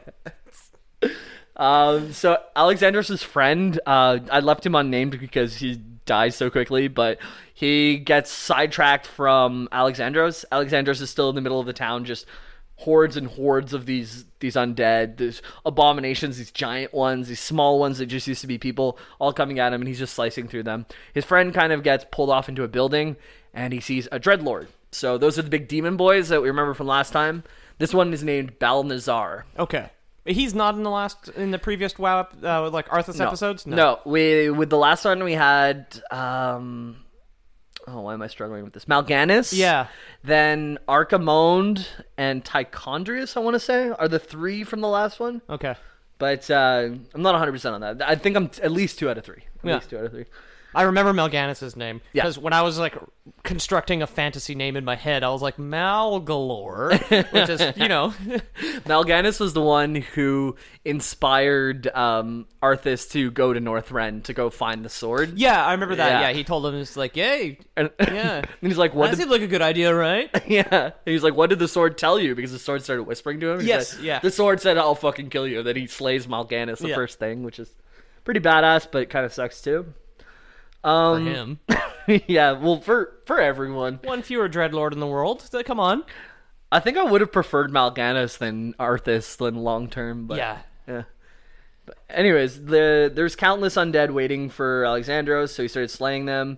Um, so Alexandros' friend, uh, I left him unnamed because he dies so quickly, but he gets sidetracked from Alexandros. Alexandros is still in the middle of the town, just hordes and hordes of these these undead, these abominations, these giant ones, these small ones that just used to be people, all coming at him, and he's just slicing through them. His friend kind of gets pulled off into a building, and he sees a Dreadlord. So those are the big demon boys that we remember from last time. This one is named Balnazar. Okay. He's not in the last, in the previous WoW, ep- uh, like Arthas No. episodes? No, we with the last one we had. Um, oh, why am I struggling with this? Mal'Ganis. Yeah. Then Archimonde and Tichondrius, I want to say, are the three from the last one. Okay. But uh, I'm not one hundred percent on that. I think I'm t- at least two out of three. At Yeah. least two out of three. I remember Mal'Ganis' name. Yeah. Because when I was, like, constructing a fantasy name in my head, I was like, Malgalore, which is, you know... Mal'Ganis was the one who inspired um, Arthas to go to Northrend to go find the sword. Yeah, I remember that. Yeah. Yeah, he told him, it's like, yay, And, yeah. and he's like, "What That did seems like a good idea, right? Yeah. And he's like, what did the sword tell you? Because the sword started whispering to him. He Yes, said, yeah. The sword said, I'll fucking kill you. Then he slays Mal'Ganis the Yeah. first thing, which is pretty badass, but kind of sucks too. For Um, him. yeah, well, for for everyone. One fewer Dreadlord in the world. So, come on. I think I would have preferred Mal'Ganis than Arthas than long term, but Yeah. yeah. But anyways, the there's countless undead waiting for Alexandros, so he started slaying them,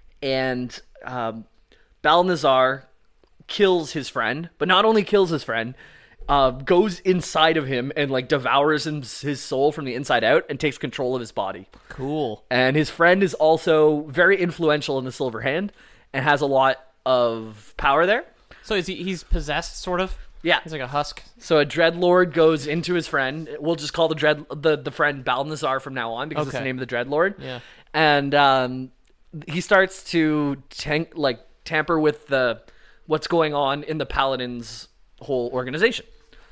and um, Balnazar kills his friend, but not only kills his friend, uh, goes inside of him and like devours him, his soul from the inside out and takes control of his body. Cool. And his friend is also very influential in the Silver Hand and has a lot of power there. So is he, he's possessed, sort of? Yeah. He's like a husk. So a Dreadlord goes into his friend. We'll just call the dread the, the friend Balnazar from now on because it's Okay. the name of the Dreadlord. Yeah. And um, he starts to tank like tamper with the what's going on in the Paladins' whole organization.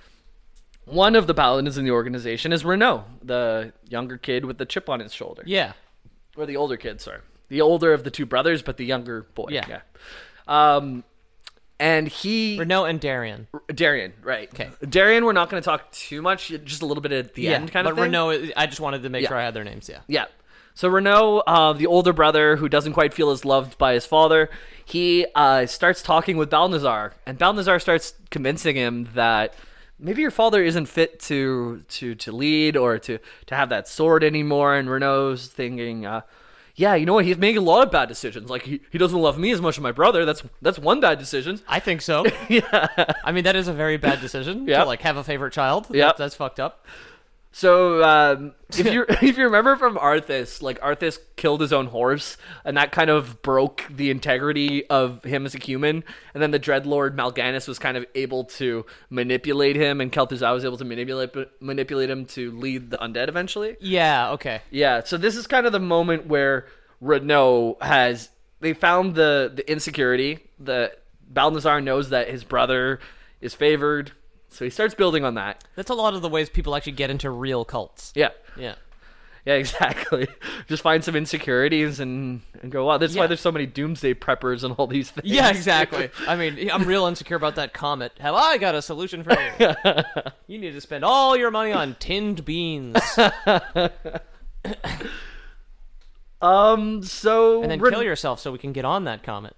One of the Paladins in the organization is Renault, the younger kid with the chip on his shoulder. Yeah. Or the older kid, sorry. The older of the two brothers, but the younger boy. Yeah. yeah. Um, and he... Renault and Darian. Darian, right. Okay. Darian, we're not going to talk too much, just a little bit at the Yeah, end kind but of thing. Renault, I just wanted to make Yeah. sure I had their names, yeah. Yeah. So Renault, uh, the older brother who doesn't quite feel as loved by his father, he uh, starts talking with Balnazar, and Balnazar starts convincing him that maybe your father isn't fit to to, to lead or to, to have that sword anymore. And Renault's thinking, uh, yeah, you know what? He's making a lot of bad decisions. Like he, he doesn't love me as much as my brother. That's that's one bad decision. I think so. Yeah. I mean, that is a very bad decision Yep. to, like, have a favorite child. Yep. That's, that's fucked up. So um, if you if you remember from Arthas, like Arthas killed his own horse, and that kind of broke the integrity of him as a human. And then the Dreadlord Mal'Ganis was kind of able to manipulate him, and Kel'Thuzad was able to manipulate manipulate him to lead the undead eventually. Yeah, okay. Yeah, so this is kind of the moment where Renault has they found the the insecurity. The Balnazar knows that his brother is favored. So he starts building on that. That's a lot of the ways people actually get into real cults. Yeah. Yeah. Yeah, exactly. Just find some insecurities and, and go, wow, that's Yeah. why there's so many doomsday preppers and all these things. Yeah, exactly. I mean, I'm real insecure about that comet. Have I got a solution for you? You need to spend all your money on tinned beans. Um, so... And then Ren- kill yourself so we can get on that comet.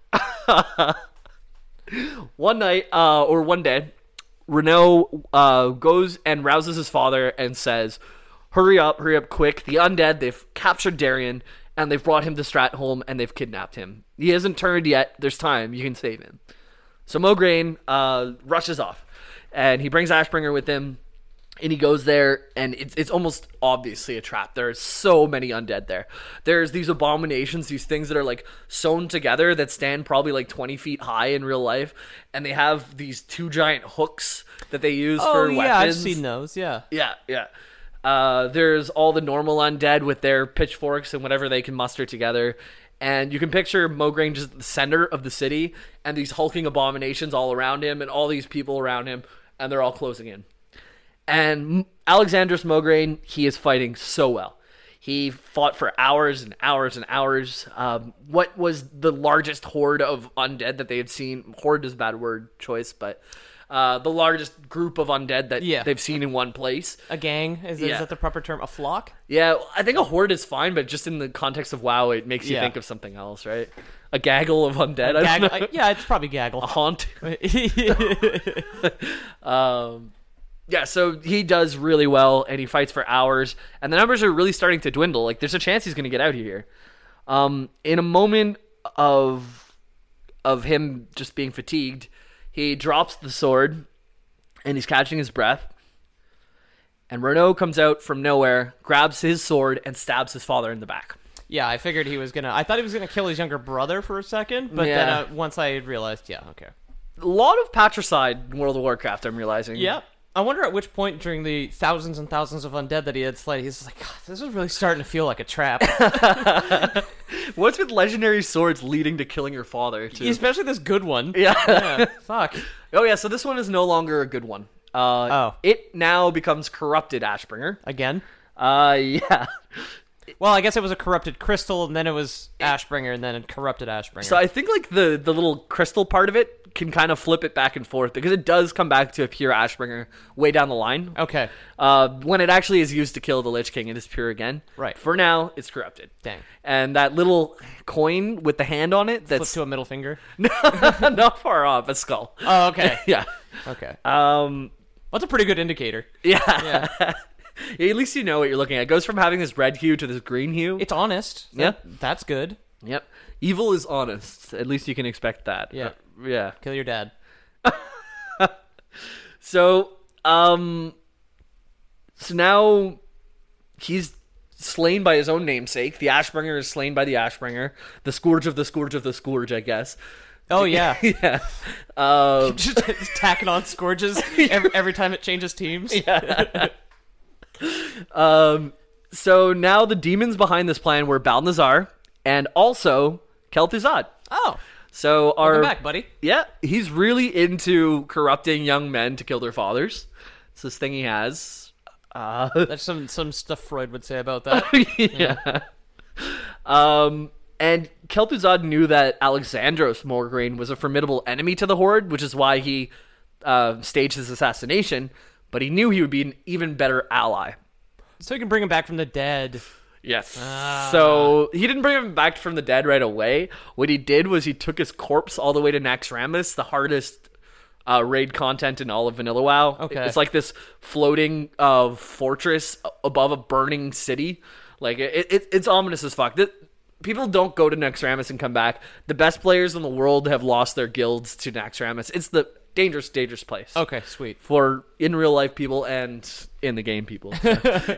One night, uh, or one day, Renault uh, goes and rouses his father and says, hurry up, hurry up quick. The undead, they've captured Darian, and they've brought him to Stratholme, and they've kidnapped him. He hasn't turned yet. There's time. You can save him. So Mograine uh, rushes off, and he brings Ashbringer with him, and he goes there, and it's it's almost obviously a trap. There are so many undead there. There's these abominations, these things that are like sewn together that stand probably like twenty feet high in real life, and they have these two giant hooks that they use Oh, for yeah, weapons. I've seen those, yeah. Yeah, yeah. Uh, there's all the normal undead with their pitchforks and whatever they can muster together. And you can picture Mograine just at the center of the city, and these hulking abominations all around him, and all these people around him, and they're all closing in. And Alexandros Mograine, he is fighting so well. He fought for hours and hours and hours. Um, what was the largest horde of undead that they had seen? Horde is a bad word choice, but uh, the largest group of undead that Yeah. they've seen in one place. A gang? Is, Yeah. is that the proper term? A flock? Yeah, I think a horde is fine, but just in the context of WoW, it makes you Yeah. think of something else, right? A gaggle of undead. I Gag- don't know. uh, yeah, it's probably gaggle. A haunt. um, yeah, so he does really well, and he fights for hours, and the numbers are really starting to dwindle. Like, there's a chance he's going to get out of here. Um, in a moment of of him just being fatigued, he drops the sword, and he's catching his breath. And Renault comes out from nowhere, grabs his sword, and stabs his father in the back. Yeah, I figured he was gonna. I thought he was gonna kill his younger brother for a second, but Yeah. then uh, once I realized, yeah, okay, A lot of patricide in World of Warcraft, I'm realizing. yeah. I wonder at which point during the thousands and thousands of undead that he had slayed, he's like, God, this is really starting to feel like a trap. What's with legendary swords leading to killing your father, too? Especially this good one. Yeah. Yeah, fuck. Oh, yeah, so this one is no longer a good one. Uh, Oh. It now becomes corrupted Ashbringer. Again. Uh, yeah. Well, I guess it was a corrupted crystal, and then it was Ashbringer, and then a corrupted Ashbringer. So I think, like, the, the little crystal part of it can kind of flip it back and forth, because it does come back to a pure Ashbringer way down the line. Okay. Uh, when it actually is used to kill the Lich King, it is pure again. Right. For now, it's corrupted. Dang. And that little coin with the hand on it, Flip that's to a middle finger. not far off, a skull. Oh, okay. Yeah. Okay. Um, That's a pretty good indicator. yeah. Yeah. Yeah, at least you know what you're looking at. It goes from having this red hue to this green hue. It's honest. Yeah. That- That's good. Yep. Evil is honest. At least you can expect that. Yeah. Uh, yeah. Kill your dad. So, um, so now he's slain by his own namesake. The Ashbringer is slain by the Ashbringer. The Scourge of the Scourge of the Scourge, I guess. Oh, yeah. Yeah. Um, Just tacking on scourges every, every time it changes teams. um, so now the demons behind this plan were Balnazar and also Kel'Thuzad. Oh. So our Welcome back, buddy. Yeah, he's really into corrupting young men to kill their fathers. It's this thing he has. Uh, That's some, some stuff Freud would say about that. yeah. Um, and Kel'Thuzad knew that Alexandros Morgraine was a formidable enemy to the Horde, which is why he uh, staged his assassination. But he knew he would be an even better ally. So he can bring him back from the dead. Yes. So he didn't bring him back from the dead right away. What he did was he took his corpse all the way to Naxxramas, the hardest uh, raid content in all of Vanilla WoW. Okay. It's like this floating uh, fortress above a burning city. Like it, it, it's ominous as fuck. The, people don't go to Naxxramas and come back. The best players in the world have lost their guilds to Naxxramas. It's the dangerous, dangerous place. Okay, sweet. For in real life people and in the game people. So.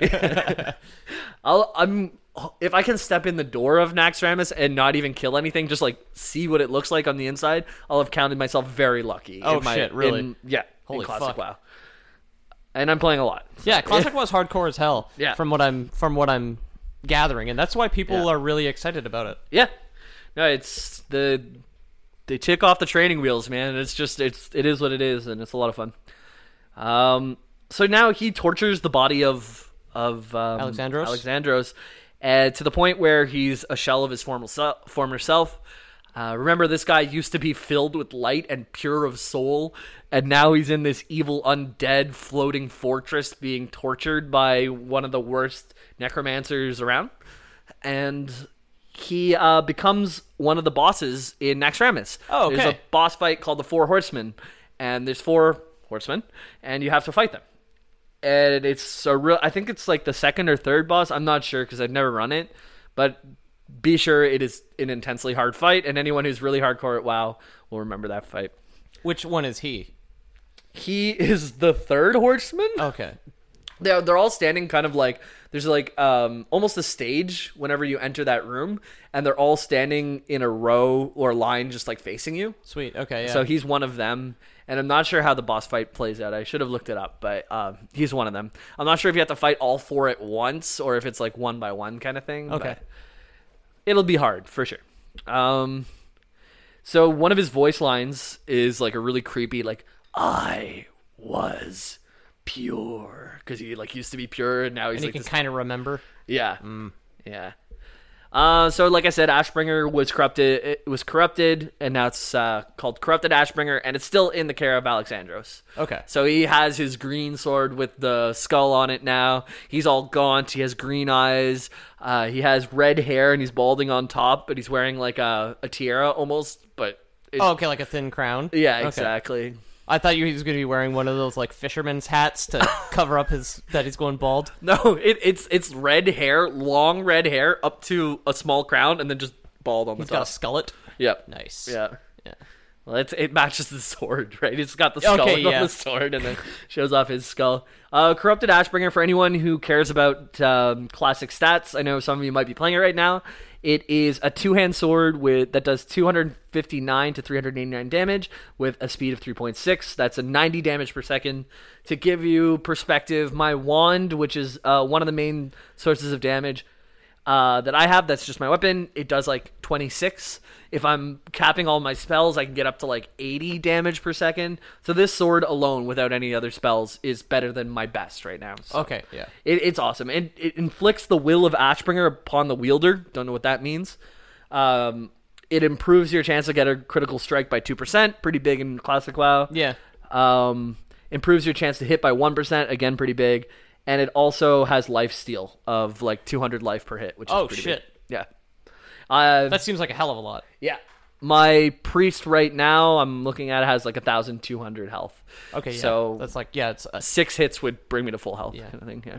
I'll, I'm if I can step in the door of Naxxramas and not even kill anything, just like see what it looks like on the inside, I'll have counted myself very lucky. Oh, in my, shit, really? in- yeah. Holy in Classic fuck. WoW. And I'm playing a lot. so- Yeah, Classic was hardcore as hell. Yeah. From what I'm from what I'm gathering, and that's why people Yeah. are really excited about it. Yeah. No, it's the they tick off the training wheels, man. It's just it's it is what it is, and it's a lot of fun. Um, so now he tortures the body of of um, Alexandros? Alexandros, uh, to the point where he's a shell of his former self. Former self. Uh, remember, this guy used to be filled with light and pure of soul, and now he's in this evil undead floating fortress being tortured by one of the worst necromancers around. And he uh, becomes one of the bosses in Naxxramas. Oh, okay. There's a boss fight called the Four Horsemen, and there's four horsemen, and you have to fight them. And it's a real, I think it's like the second or third boss. I'm not sure because I've never run it, but be sure it is an intensely hard fight, and anyone who's really hardcore at WoW will remember that fight. Which one is he? He is the third horseman. Okay. They're, they're all standing kind of like, there's like um, almost a stage whenever you enter that room, and they're all standing in a row or line just like facing you. Sweet. Okay. Yeah. So he's one of them, and I'm not sure how the boss fight plays out. I should have looked it up, but um, he's one of them. I'm not sure if you have to fight all four at once or if it's like one by one kind of thing. Okay. But it'll be hard for sure. Um, so one of his voice lines is like a really creepy, like, I was pure, because he like used to be pure, and now he's And he like can this- kind of remember. yeah, yeah. Uh, so like I said, Ashbringer was corrupted. It was corrupted, and now it's uh, called Corrupted Ashbringer, and it's still in the care of Alexandros. Okay. So he has his green sword with the skull on it now. He's all gaunt. He has green eyes. Uh, he has red hair, and he's balding on top, but he's wearing like a, a tiara almost. But it, Oh, okay, like a thin crown. yeah, Okay. exactly. I thought you he was going to be wearing one of those like fisherman's hats to cover up his that he's going bald. No, it, it's it's red hair, long red hair up to a small crown, and then just bald on the He's got a top. skullet. Yep. Nice. Yeah. Yeah. Well, it's, it matches the sword, right? It's got the skull Okay, on yeah. the sword, and then shows off his skull. Uh, Corrupted Ashbringer, for anyone who cares about um, classic stats, I know some of you might be playing it right now. It is a two-hand sword with that does two hundred fifty-nine to three hundred eighty-nine damage with a speed of three point six. That's a ninety damage per second. To give you perspective, my wand, which is uh, one of the main sources of damage uh, that I have, that's just my weapon, it does like twenty-six. If I'm capping all my spells, I can get up to like eighty damage per second. So this sword alone, without any other spells, is better than my best right now. So Okay, yeah. it, it's awesome. And it inflicts the will of Ashbringer upon the wielder. Don't know what that means. Um, it improves your chance to get a critical strike by two percent. Pretty big in Classic WoW. Yeah. Um, improves your chance to hit by one percent. Again, pretty big. And it also has life steal of like two hundred life per hit, which is Oh, pretty shit. big. Yeah. Uh, That seems like a hell of a lot. yeah. My priest right now, I'm looking at it, has like one thousand two hundred health. Okay, yeah. So that's like yeah, it's a, six hits would bring me to full health, Yeah. kind of thing. Yeah.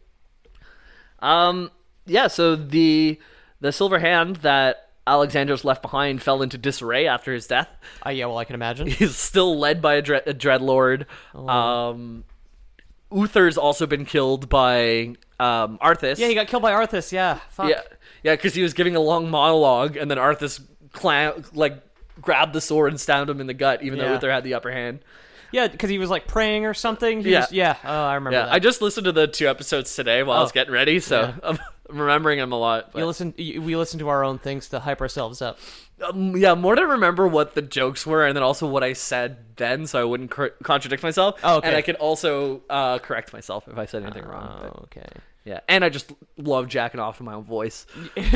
Um. Yeah. So the the silver hand that Alexandros left behind fell into disarray after his death. uh, yeah, well I can imagine. He's still led by a, dread, a dreadlord. Oh. Um, Uther's also been killed by um Arthas. Yeah, he got killed by Arthas, yeah. Fuck. Yeah, yeah, because he was giving a long monologue, and then Arthas clam- like grabbed the sword and stabbed him in the gut, even though Yeah. Uther had the upper hand. Yeah, because he was like praying or something. He Yeah. was- yeah. Oh, I remember Yeah, that. I just listened to the two episodes today while I was Oh. getting ready, so Yeah. I'm, I'm remembering them a lot. But, You listen. you- We listen to our own things to hype ourselves up. um, yeah, more to remember what the jokes were, and then also what I said then, so I wouldn't cor- contradict myself. Oh, okay. And I could also uh, correct myself if I said anything wrong. but- Oh, okay. yeah, and I just love jacking off in my own voice.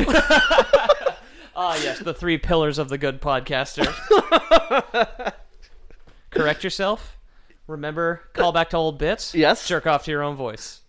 Ah, yes, the three pillars of the good podcaster. Correct yourself. Remember, call back to old bits. Yes. Jerk off to your own voice.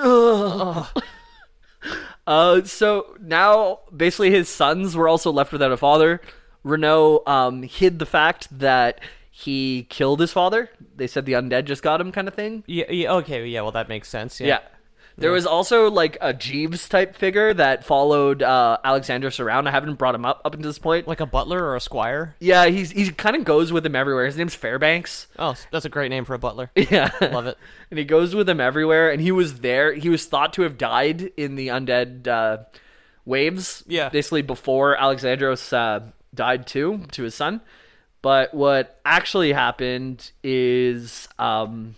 Uh, so now basically his sons were also left without a father. Renault um, hid the fact that he killed his father. They said the undead just got him, kind of thing. Yeah, yeah. Okay. Yeah. Well, that makes sense. Yeah. Yeah. There was also like a Jeeves type figure that followed uh, Alexandros around. I haven't brought him up up until this point. Like a butler or a squire. Yeah, he's he kind of goes with him everywhere. His name's Fairbanks. Oh, that's a great name for a butler. Yeah, Love it. And he goes with him everywhere. And he was there. He was thought to have died in the undead uh, waves. Yeah. basically before Alexandros uh, died too to his son. But what actually happened is um,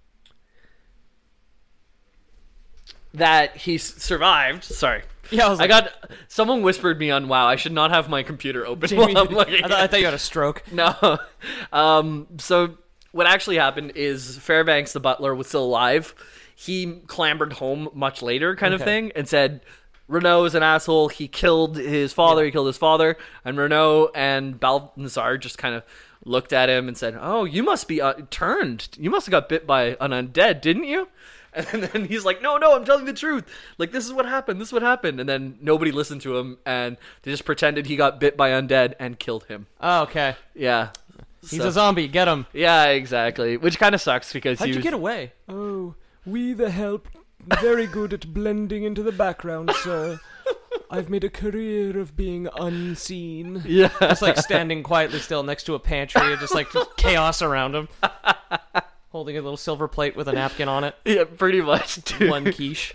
that he s- survived. Sorry. Yeah, I was I like- got someone whispered me on WoW. I should not have my computer open Jamie, while I'm looking. I, thought, I thought you had a stroke. No. Um, so what actually happened is Fairbanks, the butler, was still alive. He clambered home much later, kind of Okay. thing, and said, Renault is an asshole. He killed his father. He killed his father. And Renault and Balthazar just kind of looked at him and said, oh, you must be uh, turned. You must have got bit by an undead, didn't you? And then he's like, no, no, I'm telling the truth. Like, this is what happened. This is what happened. And then nobody listened to him, and they just pretended he got bit by undead and killed him. Oh, okay. Yeah. He's So- a zombie. Get him. Yeah, exactly. Which kind of sucks because How'd he you was... get away? Oh, we the help very good at blending into the background, sir. I've made a career of being unseen. Yeah. Just like standing quietly still next to a pantry and just like chaos around him. Holding a little silver plate with a napkin on it. Yeah, pretty much, dude. One quiche.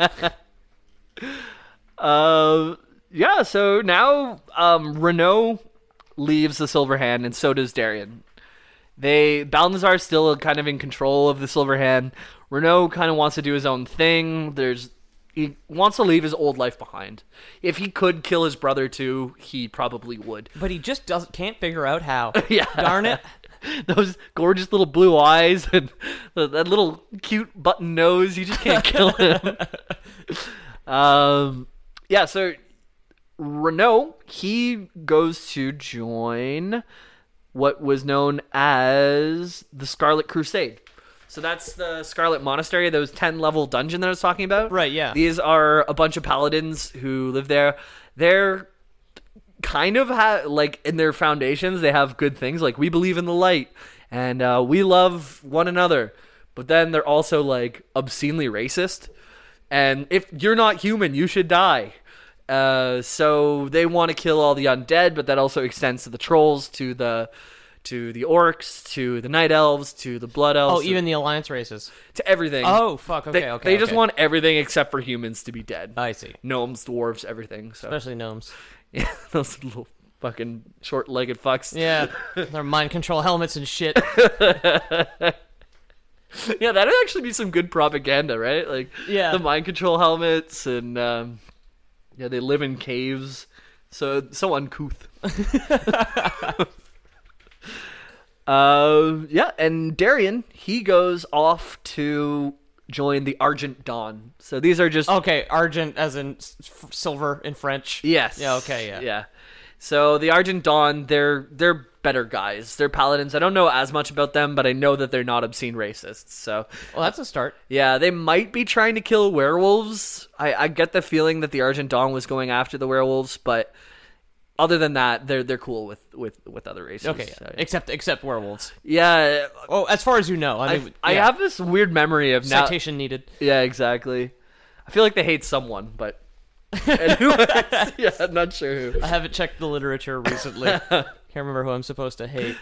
Uh, yeah, so now um, Renault leaves the Silver Hand, and so does Darien. They Balthazar is still kind of in control of the Silver Hand. Renault kind of wants to do his own thing. There's he wants to leave his old life behind. If he could kill his brother too, he probably would. But he just doesn't can't figure out how. Yeah. Darn it. Those gorgeous little blue eyes and that little cute button nose. You just can't kill him. um, yeah, so Renault, he goes to join what was known as the Scarlet Crusade. So that's the Scarlet Monastery, those ten-level dungeon that I was talking about. Right, yeah. These are a bunch of paladins who live there. They're kind of, ha- like, in their foundations, they have good things. Like, we believe in the light, and uh, we love one another. But then they're also, like, obscenely racist. And if you're not human, you should die. Uh, so they want to kill all the undead, but that also extends to the trolls, to the to the orcs, to the night elves, to the blood elves. Oh, even the alliance races. To everything. Oh, fuck. Okay, they, okay. They just okay. want everything except for humans to be dead. I see. Gnomes, dwarves, everything. So. Especially gnomes. Yeah, those little fucking short-legged fucks. Yeah, their mind control helmets and shit. Yeah, that'd actually be some good propaganda, right? Like, Yeah. the mind control helmets, and um, yeah, they live in caves, so so uncouth. uh, yeah, and Darian, he goes off to join the Argent Dawn. So these are just Okay, argent as in s- f- silver in French. yes, Yeah, okay, yeah. yeah. So the Argent Dawn, they're they're better guys. They're paladins. I don't know as much about them, but I know that they're not obscene racists. So Well, that's a start. yeah, they might be trying to kill werewolves. I, I get the feeling that the Argent Dawn was going after the werewolves, but other than that, they're they're cool with, with, with other races. Okay, So, except except werewolves. yeah, Oh, as far as you know. I I, mean, I yeah. have this weird memory of now. citation needed. Yeah, exactly. I feel like they hate someone, but and who? Yeah, I'm not sure who. I haven't checked the literature recently. Can't remember who I'm supposed to hate.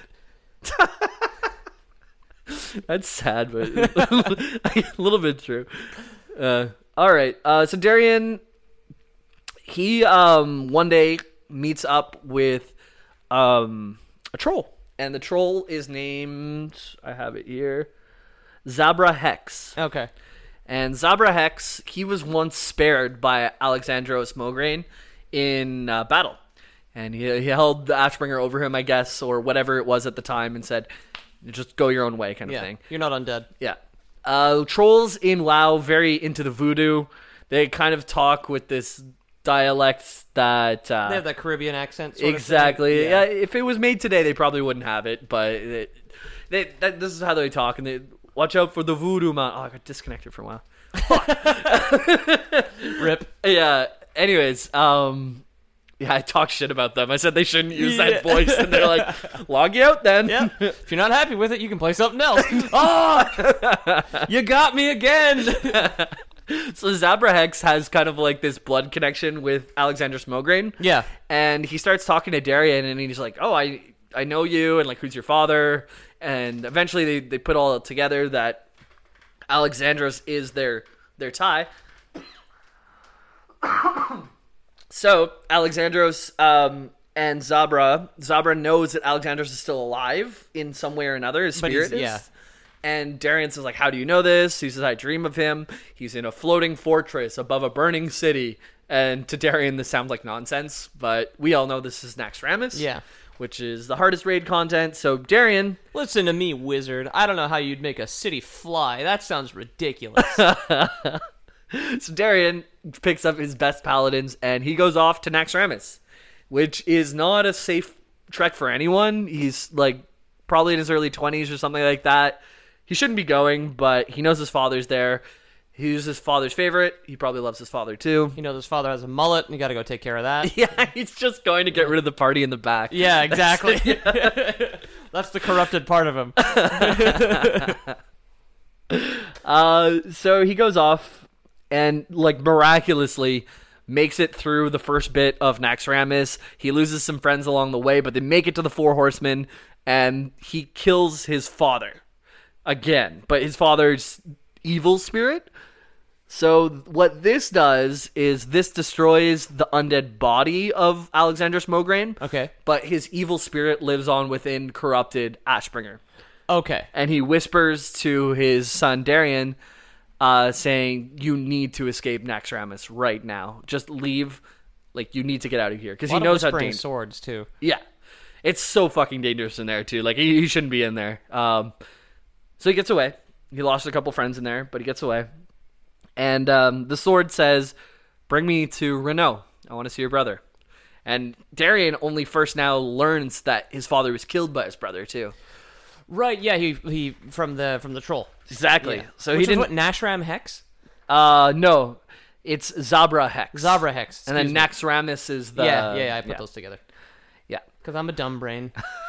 That's sad, but a little bit true. Uh, all right. Uh, so Darian, he um, one day meets up with um, a troll, and the troll is named, I have it here, Zabra Hex. Okay. And Zabra Hex, he was once spared by Alexandros Mograine in uh, battle. And he, he held the Ashbringer over him, I guess, or whatever it was at the time, and said, just go your own way kind of Yeah, thing. you're not undead. Yeah. Uh, trolls in WoW, very into the voodoo. They kind of talk with this dialect that... Uh, They have that Caribbean accent. Sort exactly. Of thing. Yeah. If it was made today, they probably wouldn't have it, but it, they, that, this is how they talk, and they... Watch out for the voodoo man. Oh, I got disconnected for a while. Rip. Yeah. Anyways, um, yeah, I talked shit about them. I said they shouldn't use Yeah. that voice, and they're like, "Log you out then." Yeah. If you're not happy with it, you can play something else. Oh, you got me again. So Zabra Hex has kind of like this blood connection with Alexander Smograine. Yeah. And he starts talking to Darian, and he's like, "Oh, I I know you, and like, who's your father?" And eventually, they, they put all together that Alexandros is their their tie. So Alexandros um, and Zabra, Zabra knows that Alexandros is still alive in some way or another. His But spirit he's- is. yeah. And Darian says, like, how do you know this? He says, I dream of him. He's in a floating fortress above a burning city. And to Darian, this sounds like nonsense, but we all know this is Naxxramas. Yeah. Which is the hardest raid content. So Darian... Listen to me, wizard. I don't know how you'd make a city fly. That sounds ridiculous. So Darian picks up his best paladins, and he goes off to Naxxramas, which is not a safe trek for anyone. He's, like, probably in his early twenties or something like that. He shouldn't be going, but he knows his father's there. He's his father's favorite. He probably loves his father, too. You know, his father has a mullet, and you gotta go take care of that. Yeah, he's just going to get rid of the party in the back. Yeah, exactly. That's the corrupted part of him. Uh, so he goes off and, like, miraculously makes it through the first bit of Naxxramas. He loses some friends along the way, but they make it to the Four Horsemen, and he kills his father again. But his father's evil spirit. So what this does is this destroys the undead body of Alexander Smograine. Okay. But his evil spirit lives on within corrupted Ashbringer. Okay. And he whispers to his son Darian, uh, saying, you need to escape Naxxramas right now. Just leave. Like, you need to get out of here. Because he knows how whispering dangerous. swords, too. Yeah. It's so fucking dangerous in there too. Like he, he shouldn't be in there. Um, so he gets away. He lost a couple friends in there, but he gets away. And um, the sword says, "Bring me to Renault. I want to see your brother." And Darien only first now learns that his father was killed by his brother too. Right, yeah, he he from the from the troll. Exactly. Yeah. So Which he is didn't. what, Nashram Hex? Uh, no, it's Zabra Hex. Zabra Hex. And then excuse me. Naxxramas is the. Yeah, yeah, yeah, I put yeah. those together. Yeah. Because I'm a dumb brain.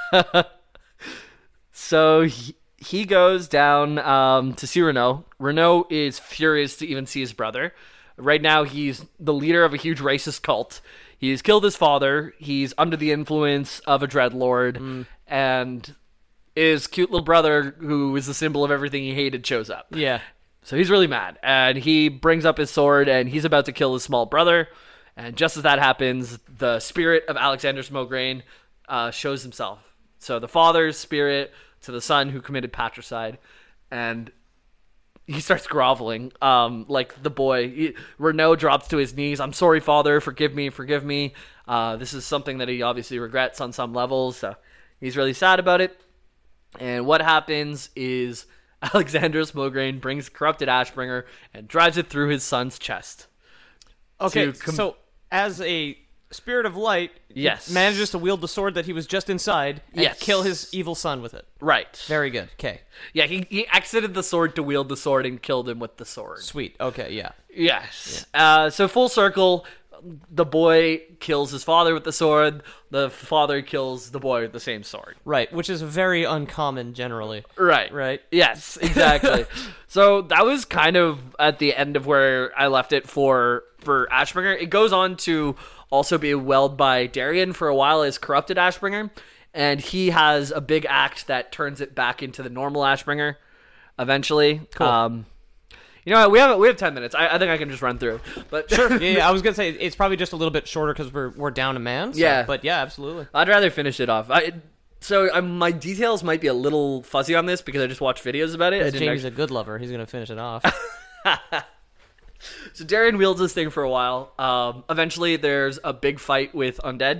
So he, he goes down um, to see Renault. Renault is furious to even see his brother. Right now, he's the leader of a huge racist cult. He's killed his father. He's under the influence of a dreadlord. Mm. And his cute little brother, who is the symbol of everything he hated, shows up. Yeah. So he's really mad. And he brings up his sword, and he's about to kill his small brother. And just as that happens, the spirit of Alexander Smograin uh, shows himself. So the father's spirit to the son who committed patricide. And he starts groveling, um, like the boy. He, Renault drops to his knees. "I'm sorry, father. Forgive me. Forgive me." Uh, this is something that he obviously regrets on some levels. So he's really sad about it. And what happens is Alexander Smograin brings corrupted Ashbringer and drives it through his son's chest. Okay, com- so as a spirit of light, Yes. he manages to wield the sword that he was just inside and Yes. kill his evil son with it. Right. Very good. Okay. Yeah, he, he exited the sword to wield the sword and killed him with the sword. Sweet. Okay, yeah. Yes. Uh, so full circle, the boy kills his father with the sword. The father kills the boy with the same sword. Right, which is very uncommon generally. Right. Right. Yes, exactly. So that was kind of at the end of where I left it for, for Ashbringer. It goes on to also be welled by Darien for a while as corrupted Ashbringer. And he has a big act that turns it back into the normal Ashbringer eventually. Cool. Um, you know what? We have we have ten minutes. I, I think I can just run through. But Sure. Yeah, yeah, I was gonna say it's probably just a little bit shorter because we're we're down a man. So, Yeah. But yeah, absolutely. I'd rather finish it off. I, so um, my details might be a little fuzzy on this because I just watched videos about it. I Because didn't Jamie's actually- a good lover. He's gonna finish it off. So Darien wields this thing for a while. Um, eventually, there's a big fight with undead,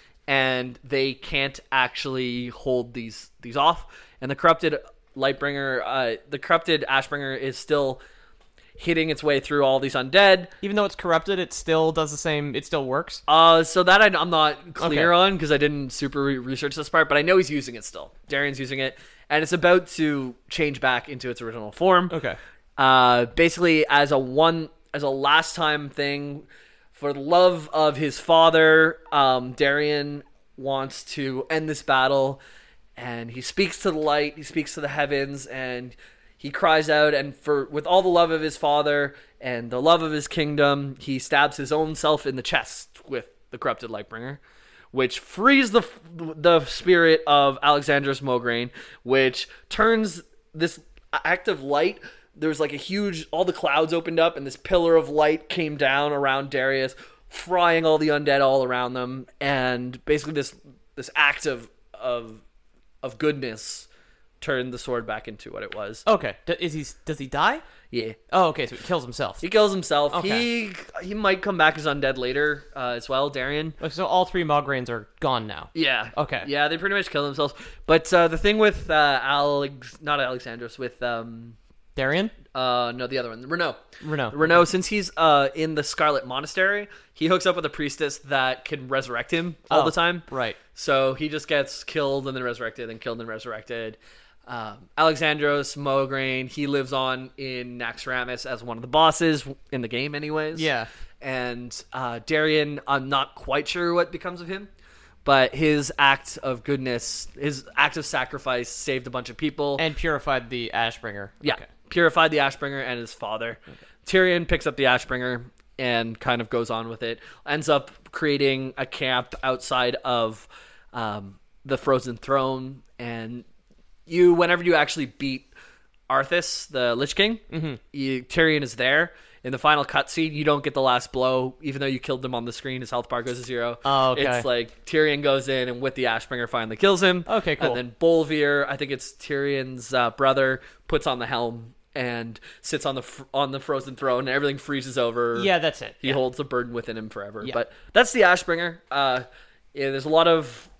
and they can't actually hold these these off. And the corrupted Lightbringer, uh, the corrupted Ashbringer, is still hitting its way through all these undead. Even though it's corrupted, it still does the same. It still works. Uh, so that I, I'm not clear Okay. on because I didn't super re- research this part, but I know he's using it still. Darien's using it, and it's about to change back into its original form. Okay. Uh, basically, as a one as a last time thing, for the love of his father, um, Darien wants to end this battle, and he speaks to the light, he speaks to the heavens, and he cries out, and for with all the love of his father and the love of his kingdom, he stabs his own self in the chest with the corrupted Lightbringer, which frees the the spirit of Alexander Smograin, which turns this act of light. There's like a huge, all the clouds opened up, and this pillar of light came down around Darius, frying all the undead all around them, and basically this this act of of of goodness turned the sword back into what it was. Okay. D- is he? Does he die? Yeah. Oh, okay. So he kills himself. He kills himself. Okay. He he might come back as undead later uh, as well, Darien. So all three Mograines are gone now. Yeah. Okay. Yeah, they pretty much kill themselves. But uh, the thing with uh, Alex, not Alexandros, with um, Darien? uh, no, the other one, Renault. Renault. Renault, since he's uh in the Scarlet Monastery, he hooks up with a priestess that can resurrect him all Oh, the time. right. So he just gets killed and then resurrected, and killed and resurrected. Um, Alexandros Mograine, he lives on in Naxxramas as one of the bosses in the game, anyways. Yeah. And uh, Darien, I'm not quite sure what becomes of him, but his act of goodness, his act of sacrifice, saved a bunch of people. And purified the Ashbringer. Yeah, Okay. purified the Ashbringer and his father. Tyrion picks up the Ashbringer and kind of goes on with it. Ends up creating a camp outside of um, the Frozen Throne, and you, whenever you actually beat Arthas, the Lich King, mm-hmm. you, Tyrion is there. In the final cutscene, you don't get the last blow, even though you killed him on the screen. His health bar goes to zero. Oh, okay. It's like Tyrion goes in and with the Ashbringer finally kills him. Okay, cool. And then Bolvir, I think it's Tyrion's uh, brother, puts on the helm and sits on the fr- on the frozen throne, and everything freezes over. Yeah, that's it. He Yeah. holds the burden within him forever. Yeah. But that's the Ashbringer. Uh, yeah, there's a lot of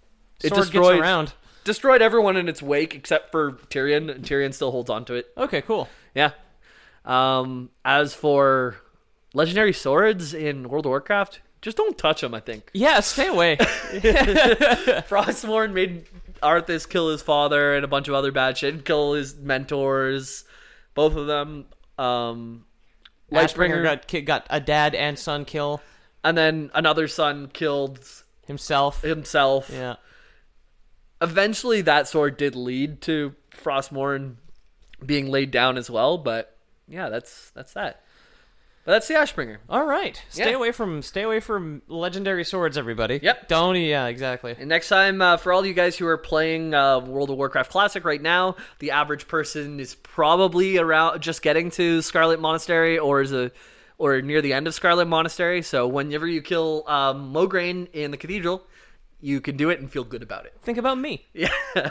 it Sword destroyed gets around. destroyed everyone in its wake except for Tyrion. And Tyrion still holds on to it. Okay, cool. Yeah. Um, as for legendary swords in World of Warcraft, just don't touch them, I think. Yeah, stay away. Frostmourne made Arthas kill his father and a bunch of other bad shit, kill his mentors, both of them. Um, Lightbringer got ki- got a dad and son kill and then another son killed himself. himself. Yeah. Eventually, that sword did lead to Frostmourne being laid down as well, but yeah, that's that's that. But that's the Ashbringer. All right. Stay Yeah. away from stay away from legendary swords, everybody. Yep. Don't. Yeah. Exactly. And next time, uh, for all you guys who are playing uh, World of Warcraft Classic right now, the average person is probably around just getting to Scarlet Monastery or is a or near the end of Scarlet Monastery. So whenever you kill um, Mograine in the Cathedral, you can do it and feel good about it. Think about me. Yeah.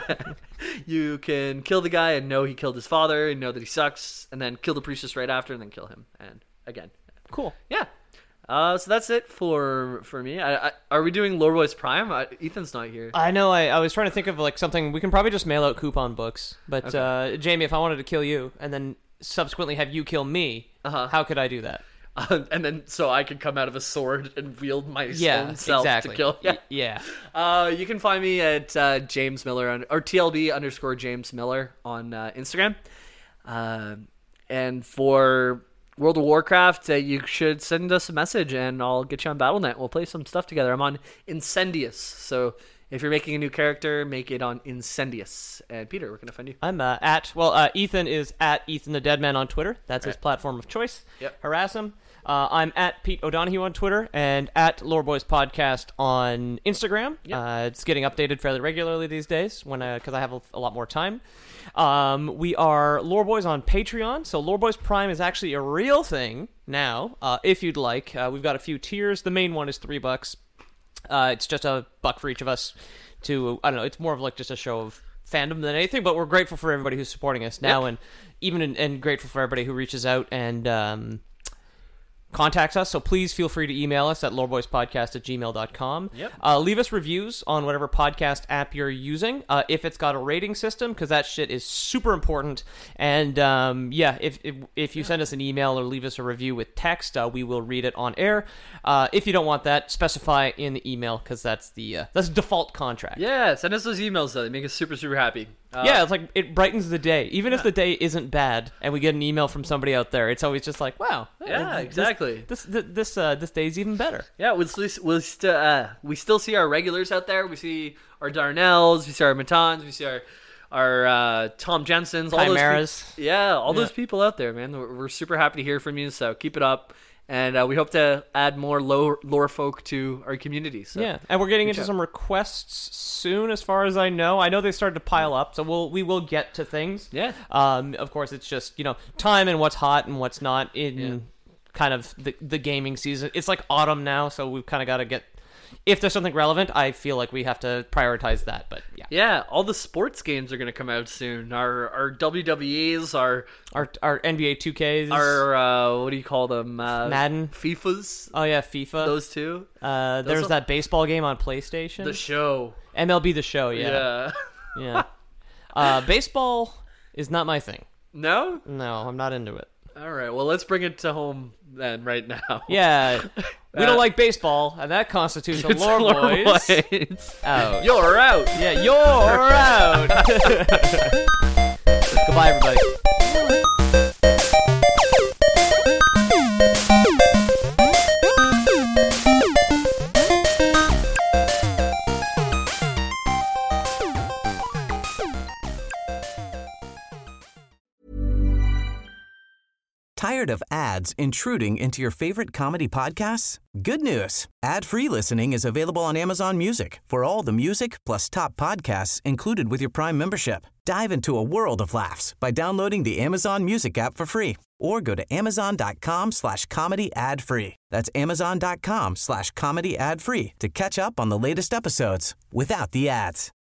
You can kill the guy and know he killed his father and know that he sucks, and then kill the priestess right after and then kill him. And again. Cool. Yeah. Uh, so that's it for for me. I, I, are we doing Lore Boys Prime? I, Ethan's not here. I know. I, I was trying to think of like something. We can probably just mail out coupon books. But Okay. uh, Jamie, if I wanted to kill you and then subsequently have you kill me, Uh-huh. how could I do that? Uh, and then so I could come out of a sword and wield my Yeah, own self exactly. to kill. Yeah. Y- yeah. Uh, you can find me at uh, James Miller on, or T L B underscore James Miller on uh, Instagram. Uh, and for World of Warcraft, uh, you should send us a message and I'll get you on Battle dot net. We'll play some stuff together. I'm on Incendious. So if you're making a new character, make it on Incendious. And Peter, where can I find you? I'm uh, at, well, uh, Ethan is at Ethan the Deadman on Twitter. That's his Right. platform of choice. Yep. Harass him. Uh, I'm at Pete O'Donohue on Twitter and at Lore Boys Podcast on Instagram. Yep. Uh, it's getting updated fairly regularly these days when because I have a, a lot more time. Um, we are Lore Boys on Patreon, so Lore Boys Prime is actually a real thing now. Uh, if you'd like, uh, we've got a few tiers. The main one is three bucks. Uh, it's just a buck for each of us to, I don't know, it's more of like just a show of fandom than anything, but we're grateful for everybody who's supporting us now, Yep. and even in, and grateful for everybody who reaches out and um, contacts us. So please feel free to email us at loreboyspodcast at gmail dot com. Yep. Uh, leave us reviews on whatever podcast app you're using, uh, if it's got a rating system, because that shit is super important. And um, yeah, if, if if you send us an email or leave us a review with text, uh, we will read it on air. Uh, if you don't want that, specify in the email, because that's the uh, that's default contract. Yeah, send us those emails though. They make us super, super happy. Uh, Yeah, it's like it brightens the day. Even if the day isn't bad, and we get an email from somebody out there, it's always just like, wow. Yeah, this- exactly. This this this uh, this day's even better. Yeah, we still we still uh, we still see our regulars out there. We see our Darnells, we see our Matans, we see our our uh, Tom Jensens, all Chimeras. those peop- yeah, all those Yeah. people out there, man. We're, we're super happy to hear from you. So keep it up, and uh, we hope to add more lore, lore folk to our community. So. Yeah, and we're getting Reach into out. some requests soon, as far as I know. I know they started to pile up, so we'll we will get to things. Yeah. Um. Of course, it's just you know time and what's hot and what's not in Yeah. kind of the the gaming season. It's like autumn now, so we've kind of got to get. If there's something relevant, I feel like we have to prioritize that. But yeah, Yeah, all the sports games are going to come out soon. Our our W W Es, our our our N B A two Ks, our uh, what do you call them? Uh, Madden. FIFAs. oh yeah, FIFA. Those two. uh, there's are- that baseball game on PlayStation. The show. M L B The Show. Yeah, Yeah. yeah. Uh, baseball is not my thing. No. No, I'm not into it. All right, well, let's bring it to home then, right now. Yeah, we don't like baseball, and that constitutes a It's lore, Lore boys. Boys. Out. You're out. Yeah, you're out. Goodbye, everybody. Tired of ads intruding into your favorite comedy podcasts? Good news. Ad-free listening is available on Amazon Music for all the music plus top podcasts included with your Prime membership. Dive into a world of laughs by downloading the Amazon Music app for free or go to amazon.com slash comedy ad free. That's amazon.com slash comedy ad free to catch up on the latest episodes without the ads.